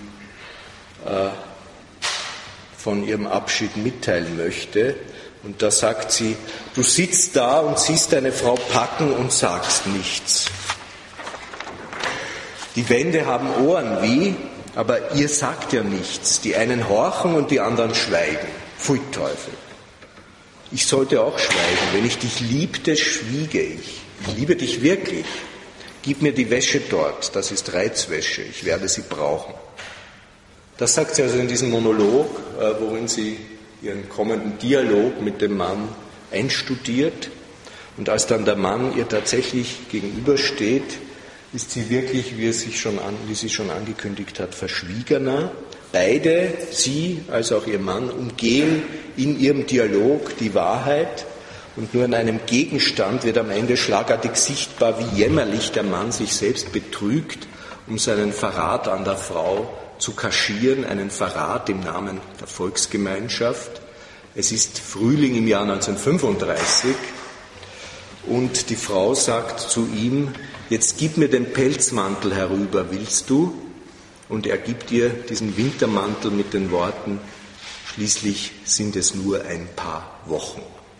von ihrem Abschied mitteilen möchte. Und da sagt sie: Du sitzt da und siehst deine Frau packen und sagst nichts. Die Wände haben Ohren wie, aber ihr sagt ja nichts. Die einen horchen und die anderen schweigen. Pfui Teufel. Ich sollte auch schweigen. Wenn ich dich liebte, schwiege ich. Ich liebe dich wirklich. Gib mir die Wäsche dort. Das ist Reizwäsche. Ich werde sie brauchen. Das sagt sie also in diesem Monolog, worin sie ihren kommenden Dialog mit dem Mann einstudiert. Und als dann der Mann ihr tatsächlich gegenübersteht, ist sie wirklich, wie sie schon angekündigt hat, verschwiegener. Beide, sie als auch ihr Mann, umgehen in ihrem Dialog die Wahrheit, und nur an einem Gegenstand wird am Ende schlagartig sichtbar, wie jämmerlich der Mann sich selbst betrügt, um seinen Verrat an der Frau zu kaschieren, einen Verrat im Namen der Volksgemeinschaft. Es ist Frühling im Jahr 1935 und die Frau sagt zu ihm: Jetzt gib mir den Pelzmantel herüber, willst du? Und er gibt ihr diesen Wintermantel mit den Worten: Schließlich sind es nur ein paar Wochen.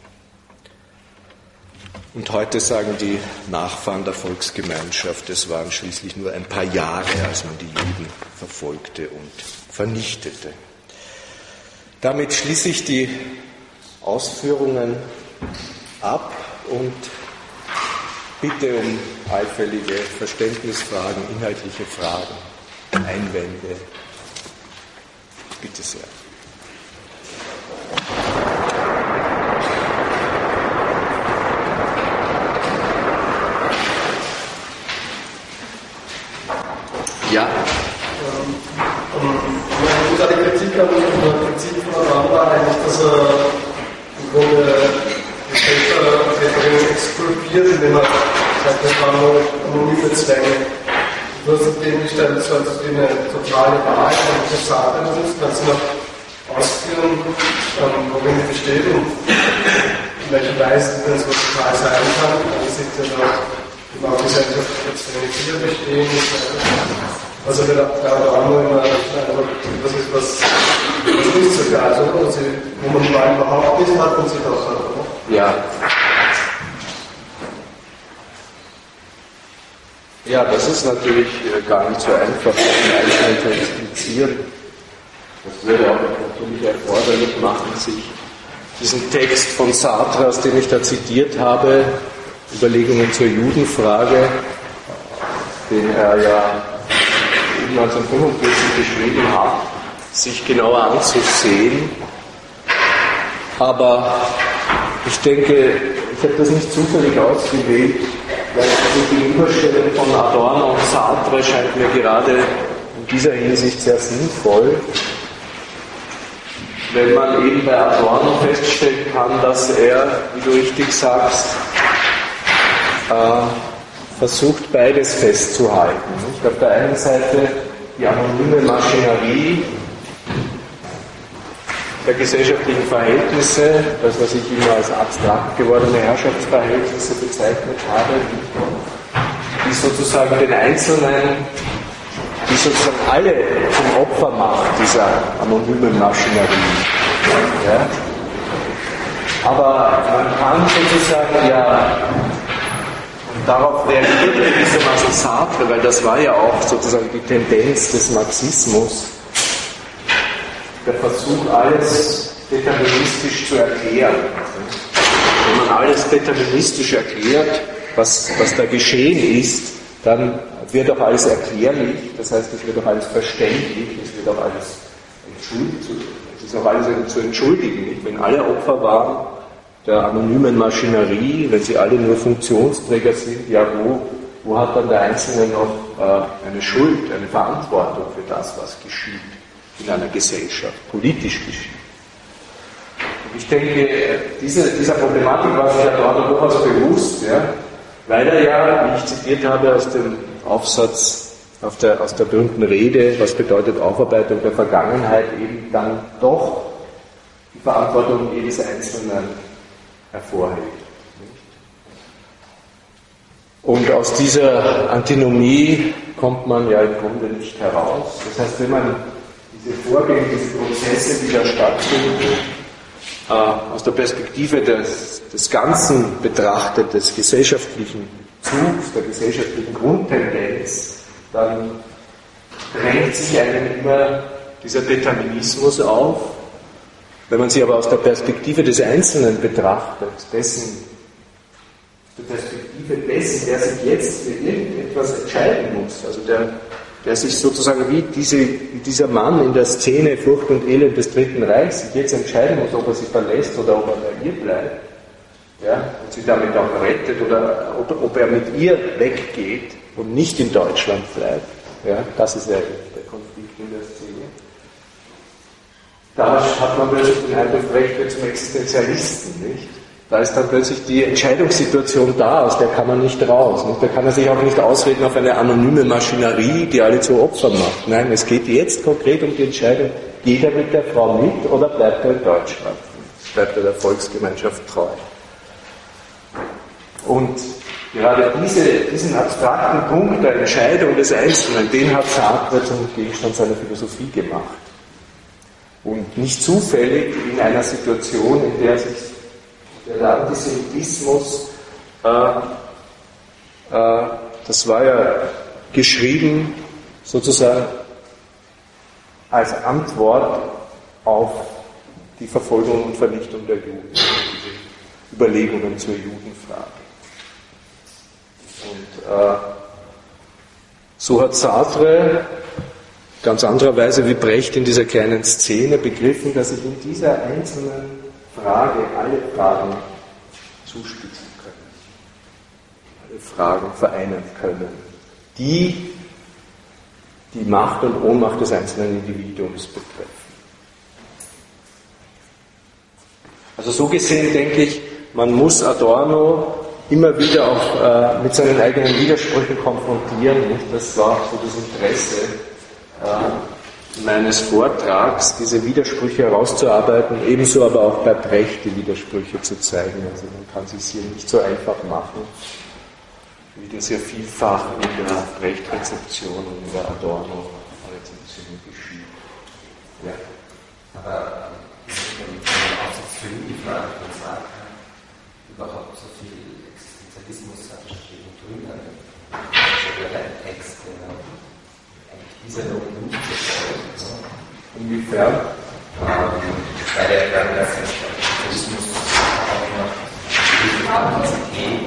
Und heute sagen die Nachfahren der Volksgemeinschaft, es waren schließlich nur ein paar Jahre, als man die Juden verfolgte und vernichtete. Damit schließe ich die Ausführungen ab und bitte um allfällige Verständnisfragen, inhaltliche Fragen, Einwände. Bitte sehr. Ja. Meine gute Kritik an dem Prinzip von Adam war eigentlich, dass er im Grunde die Täterin exkulpiert, indem er sagt, das waren nur anonyme Zwänge. Du hast dem gestellt, dass es eine totale Wahrheit und Versagen ist. Kannst du noch ausführen, worin die besteht und in welcher Weise das so total sein kann? Man sieht ja da auch Gesellschaft experimentiert bestehen. Also wir da auch nur immer, das ist was nicht so geil, oder? Also, wo man mal überhaupt nicht hat und sie doch hat, oder? Ja. Ja, das ist natürlich gar nicht so einfach, den Einzelnen zu explizieren. Das würde auch natürlich erforderlich machen, sich diesen Text von Sartre, aus dem ich da zitiert habe, Überlegungen zur Judenfrage, den er ja 1945 geschrieben hat, sich genauer anzusehen. Aber ich denke, ich habe das nicht zufällig ausgewählt, weil die Gegenüberstellung von Adorno und Sartre scheint mir gerade in dieser Hinsicht sehr sinnvoll. wenn man eben bei Adorno feststellen kann, dass er, wie du richtig sagst, versucht, beides festzuhalten. Nicht? Auf der einen Seite die anonyme Maschinerie der gesellschaftlichen Verhältnisse, das, was ich immer als abstrakt gewordene Herrschaftsverhältnisse bezeichnet habe, die sozusagen den Einzelnen, die sozusagen alle zum Opfer macht, dieser anonymen Maschinerie. Ja? Aber man kann sozusagen und darauf reagiert gewissermaßen Sartre, weil das war ja auch sozusagen die Tendenz des Marxismus, der Versuch, alles deterministisch zu erklären. Wenn man alles deterministisch erklärt, was da geschehen ist, dann wird auch alles erklärlich, das heißt, es wird auch alles verständlich, es wird auch alles entschuldigt, es ist auch alles zu entschuldigen. Nicht? Wenn alle Opfer waren der anonymen Maschinerie, wenn sie alle nur Funktionsträger sind, ja, wo hat dann der Einzelne noch eine Schuld, eine Verantwortung für das, was geschieht in einer Gesellschaft, politisch geschieht? Und ich denke, dieser Problematik war sich Adorno durchaus bewusst, ja, weil er ja, wie ich zitiert habe aus dem Aufsatz aus der berühmten Rede, was bedeutet Aufarbeitung der Vergangenheit, eben dann doch die Verantwortung jedes Einzelnen hervorhebt. Und aus dieser Antinomie kommt man ja im Grunde nicht heraus. Das heißt, wenn man diese Vorgänge, diese Prozesse, die da stattfinden, aus der Perspektive des Ganzen betrachtet, des gesellschaftlichen Zugs, der gesellschaftlichen Grundtendenz, dann drängt sich einem immer dieser Determinismus auf. Wenn man sie aber aus der Perspektive des Einzelnen betrachtet, der sich jetzt für irgendetwas entscheiden muss, also der sich sozusagen wie dieser Mann in der Szene Furcht und Elend des Dritten Reichs sich jetzt entscheiden muss, ob er sie verlässt oder ob er bei ihr bleibt, ja, und sie damit auch rettet oder ob er mit ihr weggeht und nicht in Deutschland bleibt. Ja, das ist ja der Konflikt in der Szene. Da hat man plötzlich den Eindruck, Brecht wird zum Existenzialisten, nicht? Da ist dann plötzlich die Entscheidungssituation da, aus der kann man nicht raus. Nicht? Da kann er sich auch nicht ausreden auf eine anonyme Maschinerie, die alle zu Opfern macht. Nein, es geht jetzt konkret um die Entscheidung, geht er mit der Frau mit oder bleibt er in Deutschland? Bleibt er der Volksgemeinschaft treu? Und gerade diesen abstrakten Punkt der Entscheidung des Einzelnen, den hat Sartre zum Gegenstand seiner Philosophie gemacht. Und nicht zufällig in einer Situation, in der sich der Antisemitismus, das war ja geschrieben sozusagen als Antwort auf die Verfolgung und Vernichtung der Juden, diese Überlegungen zur Judenfrage. Und so hat Sartre ganz andererweise wie Brecht in dieser kleinen Szene begriffen, dass sich in dieser einzelnen Frage alle Fragen zuspitzen können, alle Fragen vereinen können, die die Macht und Ohnmacht des einzelnen Individuums betreffen. Also so gesehen denke ich, man muss Adorno immer wieder auch mit seinen eigenen Widersprüchen konfrontieren. Nicht? Das war so das Interesse meines Vortrags, diese Widersprüche herauszuarbeiten, ebenso aber auch bei Brecht die Widersprüche zu zeigen. Also man kann es hier nicht so einfach machen, wie das ja vielfach in der Brecht-Rezeption und in der Adorno-Rezeption geschieht. Ja. Aber Aufsatz für die Frage von Sartre überhaupt so viel Existenzialismus hat geschrieben drin, also der Text, der eigentlich diese Logik nicht versteht. Inwiefern? Weil der Existenzialismus auch noch die Kapazität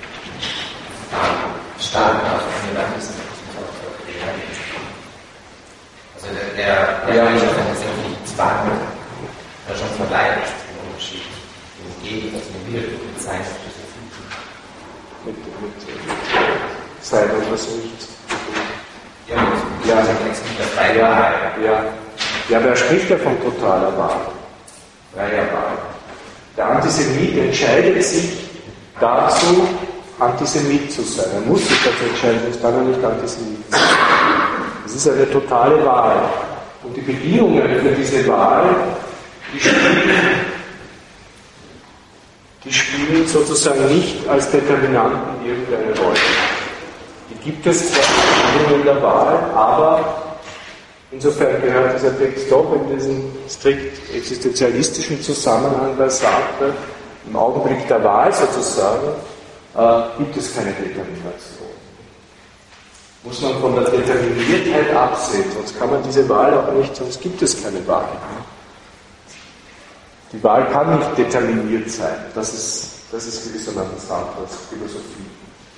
stark auf den Landesrepublik aufzuerklären. Also der ist sehr viel Zwang, der schon verleiht, im Unterschied im Gegensatz mit Widerspruch bezeichnet. Mit Zeit und was nicht. Ja, aber er spricht ja von totaler Wahrheit. freier Wahl. Der Antisemit entscheidet sich dazu, Antisemit zu sein. Er muss sich dazu entscheiden, sonst kann er nicht Antisemit sein. Das ist eine totale Wahl. Und die Bedingungen für diese Wahl, die spielen sozusagen nicht als Determinanten irgendeine Rolle. Die gibt es zwar in der Wahl, aber insofern gehört dieser Text doch in diesen strikt existenzialistischen Zusammenhang bei Sartre. Im Augenblick der Wahl sozusagen gibt es keine Determination. Muss man von der Determiniertheit absehen, sonst kann man diese Wahl auch nicht, sonst gibt es keine Wahl. Die Wahl kann nicht determiniert sein. Das ist gewissermaßen Sartres Philosophie.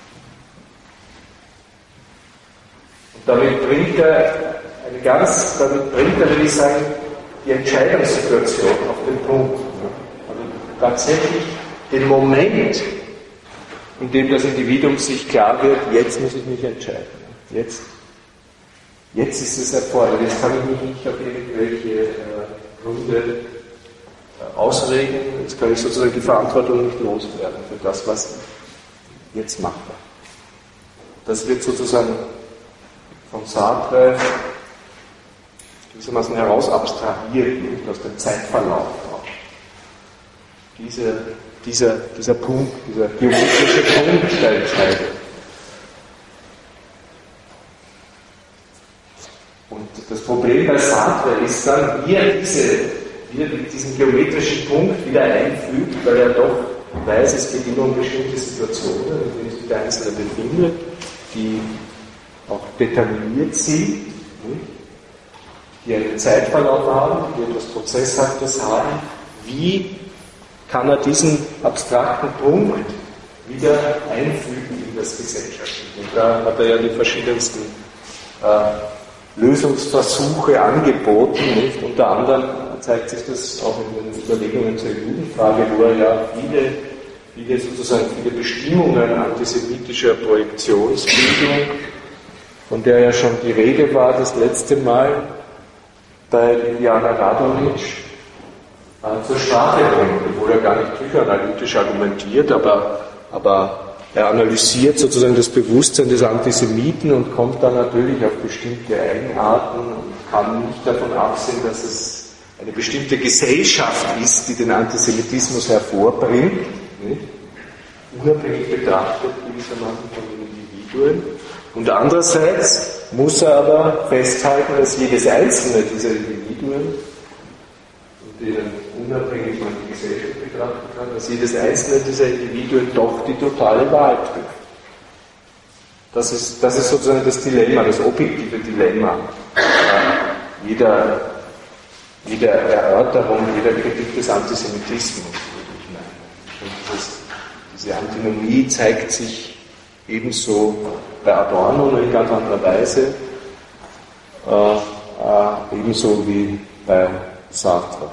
Und damit bringt er, würde ich sagen, die Entscheidungssituation auf den Punkt. Also tatsächlich den Moment, in dem das Individuum sich klar wird, jetzt muss ich mich entscheiden. Jetzt ist es erforderlich. Jetzt kann ich mich nicht auf irgendwelche Gründe ausregen. Jetzt kann ich sozusagen die Verantwortung nicht loswerden für das, was ich jetzt mache. Das wird sozusagen von Sartre gewissermaßen heraus abstrahiert, nicht aus dem Zeitverlauf. Dieser Punkt, dieser geometrische Punkt der Entscheidung. Und das Problem bei Sartre ist dann, wie er diesen geometrischen Punkt wieder einfügt, weil er doch weiß, es geht immer um bestimmte Situationen, in denen sich der Einzelne befindet, die auch determiniert sind, die einen Zeitverlauf haben, die etwas Prozesshaftes haben. Wie kann er diesen abstrakten Punkt wieder einfügen in das Gesellschaftliche? Und da hat er ja die verschiedensten Lösungsversuche angeboten, nicht? Unter anderem zeigt sich das auch in den Überlegungen zur Judenfrage, wo er ja viele Bestimmungen antisemitischer Projektionsbildung, von der ja schon die Rede war das letzte Mal bei Liliana Radonjic, zur Sprache bringt, obwohl er gar nicht psychoanalytisch argumentiert, aber er analysiert sozusagen das Bewusstsein des Antisemiten und kommt dann natürlich auf bestimmte Eigenarten und kann nicht davon absehen, dass es eine bestimmte Gesellschaft ist, die den Antisemitismus hervorbringt, nicht? Unabhängig betrachtet gewissermaßen von den Individuen. Und andererseits muss er aber festhalten, dass jedes einzelne dieser Individuen, denen unabhängig man die Gesellschaft betrachten kann, dass jedes einzelne dieser Individuen doch die totale Wahl trifft. Das ist sozusagen das Dilemma, das objektive Dilemma jeder Erörterung, jeder Kritik des Antisemitismus, würde ich meinen. Und diese Antinomie zeigt sich ebenso bei Adorno nur in ganz anderer Weise, ebenso wie bei Sartre.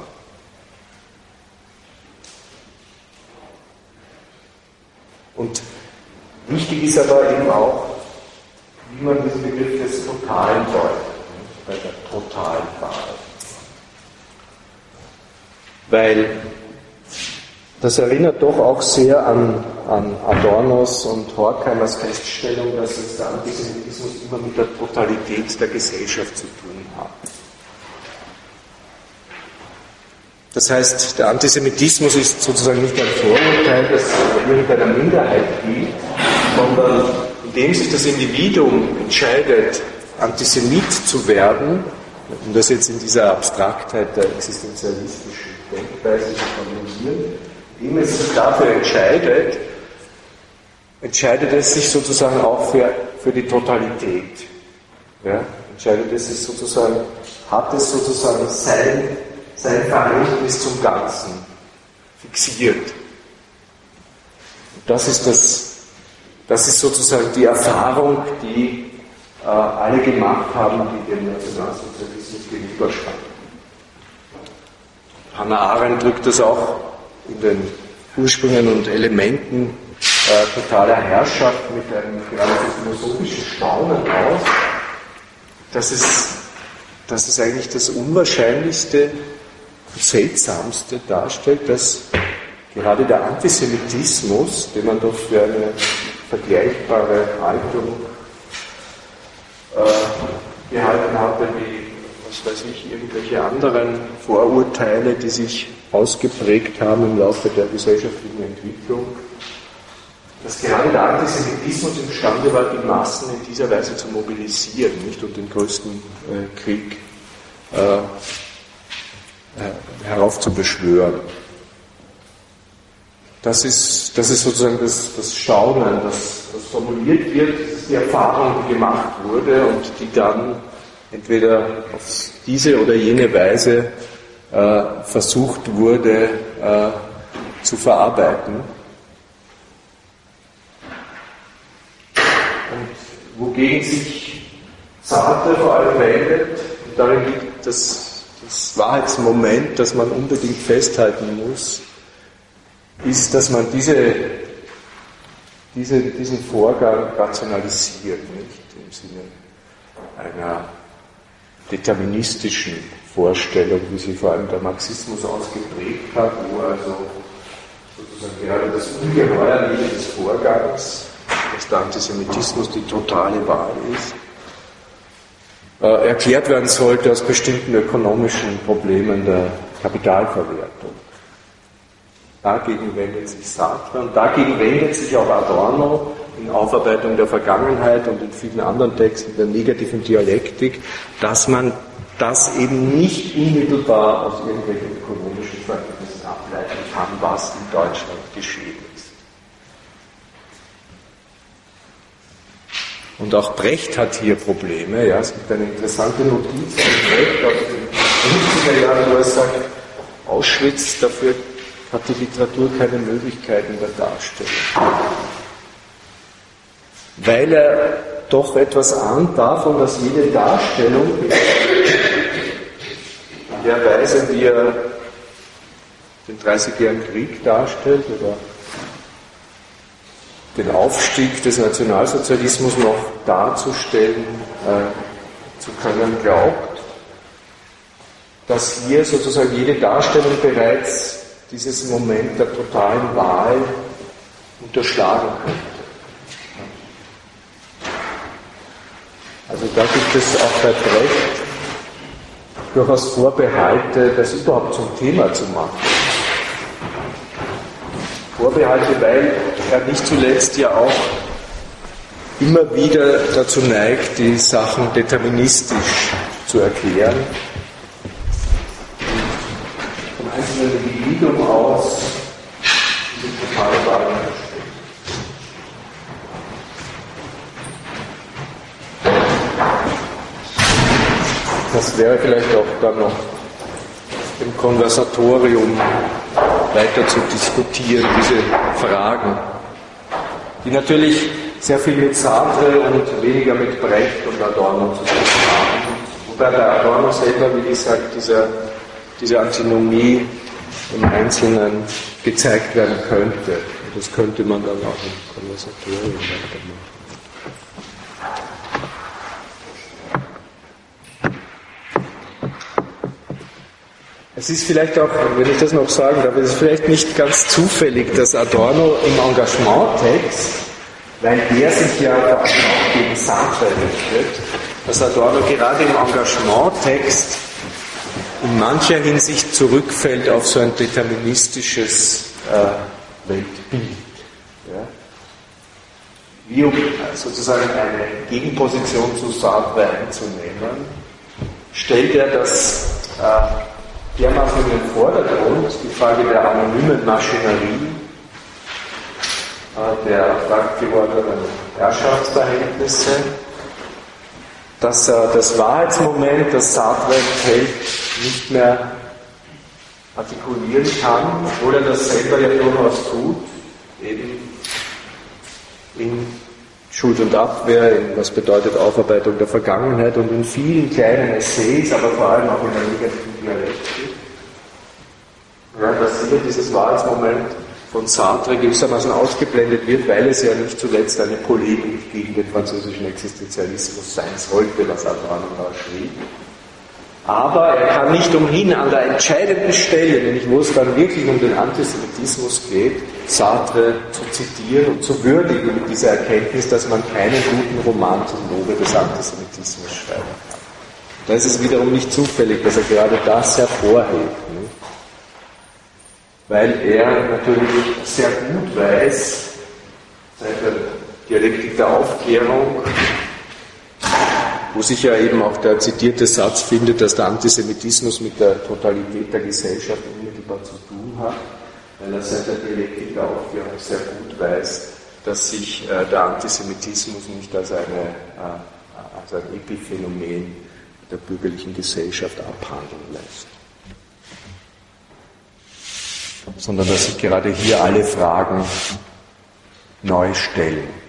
Und wichtig ist aber eben auch, wie man diesen Begriff des Totalen deutet, bei der totalen Wahl. Weil das erinnert doch auch sehr an Adornos und Horkheimers Feststellung, dass es der Antisemitismus immer mit der Totalität der Gesellschaft zu tun hat. Das heißt, der Antisemitismus ist sozusagen nicht ein Vorurteil, das irgendeiner Minderheit gilt, sondern indem sich das Individuum entscheidet, Antisemit zu werden, um das jetzt in dieser Abstraktheit der existenzialistischen Denkweise zu formulieren, indem es sich dafür entscheidet es sich sozusagen auch für die Totalität. Ja? Entscheidet es sich sozusagen, hat es sozusagen sein Verhältnis zum Ganzen fixiert. Und das ist sozusagen die Erfahrung, die alle gemacht haben, die dem Nationalsozialismus gegenüberstanden. Hannah Arendt drückt das auch in den Ursprüngen und Elementen totaler Herrschaft mit einem geradezu philosophischen Staunen aus. Das ist eigentlich das Unwahrscheinlichste, Seltsamste darstellt, dass gerade der Antisemitismus, den man doch für eine vergleichbare Haltung gehalten hatte, wie, was weiß ich, irgendwelche anderen Vorurteile, die sich ausgeprägt haben im Laufe der gesellschaftlichen Entwicklung, dass gerade der Antisemitismus imstande war, die Massen in dieser Weise zu mobilisieren, nicht, und den größten Krieg heraufzubeschwören. Das ist sozusagen das Staunen, das formuliert wird, das ist die Erfahrung, die gemacht wurde und die dann entweder auf diese oder jene Weise versucht wurde zu verarbeiten. Und wogegen sich Sartre vor allem wendet, und darin liegt das Wahrheitsmoment, das man unbedingt festhalten muss, ist, dass man diesen Vorgang rationalisiert, nicht im Sinne einer deterministischen Vorstellung, wie sie vor allem der Marxismus ausgeprägt hat, wo also sozusagen gerade das Ungeheuerliche des Vorgangs, dass der Antisemitismus die totale Wahl ist, erklärt werden sollte aus bestimmten ökonomischen Problemen der Kapitalverwertung. Dagegen wendet sich Sartre und dagegen wendet sich auch Adorno in Aufarbeitung der Vergangenheit und in vielen anderen Texten der negativen Dialektik, dass man das eben nicht unmittelbar aus irgendwelchen ökonomischen Verhältnissen ableiten kann, was in Deutschland geschehen ist. Und auch Brecht hat hier Probleme. Ja, es gibt eine interessante Notiz von Brecht aus den 50er Jahren, wo er sagt, Auschwitz, dafür hat die Literatur keine Möglichkeiten der Darstellung. Weil er doch etwas ahnt davon, dass jede Darstellung in der Weise, wie er den 30-jährigen Krieg darstellt oder den Aufstieg des Nationalsozialismus noch darzustellen zu können, glaubt, dass hier sozusagen jede Darstellung bereits dieses Moment der totalen Wahl unterschlagen könnte. Also da gibt es auch bei Brecht durchaus Vorbehalte, das überhaupt zum Thema zu machen. Vorbehalte, weil er nicht zuletzt ja auch immer wieder dazu neigt, die Sachen deterministisch zu erklären. Von einzelnen Individuen aus diese totale Wahl entsteht. Das wäre vielleicht auch dann noch im Konversatorium weiter zu diskutieren, diese Fragen, die natürlich sehr viel mit Sartre und weniger mit Brecht und Adorno zu tun haben. Wobei bei Adorno selber, wie gesagt, diese Antinomie im Einzelnen gezeigt werden könnte. Und das könnte man dann auch im Konversatorium weitermachen. Es ist vielleicht auch, wenn ich das noch sagen darf, es ist vielleicht nicht ganz zufällig, dass Adorno im Engagementtext, weil der sich ja vor allem auch gegen Sartre richtet, dass Adorno gerade im Engagementtext in mancher Hinsicht zurückfällt auf so ein deterministisches Weltbild. Ja? Wie um sozusagen eine Gegenposition zu Sartre einzunehmen, stellt er das dermaßen in den Vordergrund, die Frage der anonymen Maschinerie, der abstrakt gewordenen Herrschaftsverhältnisse, dass er das Wahrheitsmoment, das Sartre enthält, nicht mehr artikulieren kann, obwohl er das selber ja durchaus tut, eben in Schuld und Abwehr, in was bedeutet Aufarbeitung der Vergangenheit und in vielen kleinen Essays, aber vor allem auch in der negativen Dialektik. Ja, dass hier dieses Wahrheitsmoment von Sartre gewissermaßen ausgeblendet wird, weil es ja nicht zuletzt eine Polemik gegen den französischen Existenzialismus sein sollte, was Adorno schrieb. Aber er kann nicht umhin, an der entscheidenden Stelle, nämlich wo es dann wirklich um den Antisemitismus geht, Sartre zu zitieren und zu würdigen mit dieser Erkenntnis, dass man keinen guten Roman zum Lobe des Antisemitismus schreiben kann. Da ist es wiederum nicht zufällig, dass er gerade das hervorhebt, ne? Weil er natürlich sehr gut weiß, seit der Dialektik der Aufklärung, wo sich ja eben auch der zitierte Satz findet, dass der Antisemitismus mit der Totalität der Gesellschaft unmittelbar zu tun hat, weil er seit der Dialektik der Aufklärung sehr gut weiß, dass sich der Antisemitismus nicht als ein Epiphänomen der bürgerlichen Gesellschaft abhandeln lässt, sondern dass sich gerade hier alle Fragen neu stellen.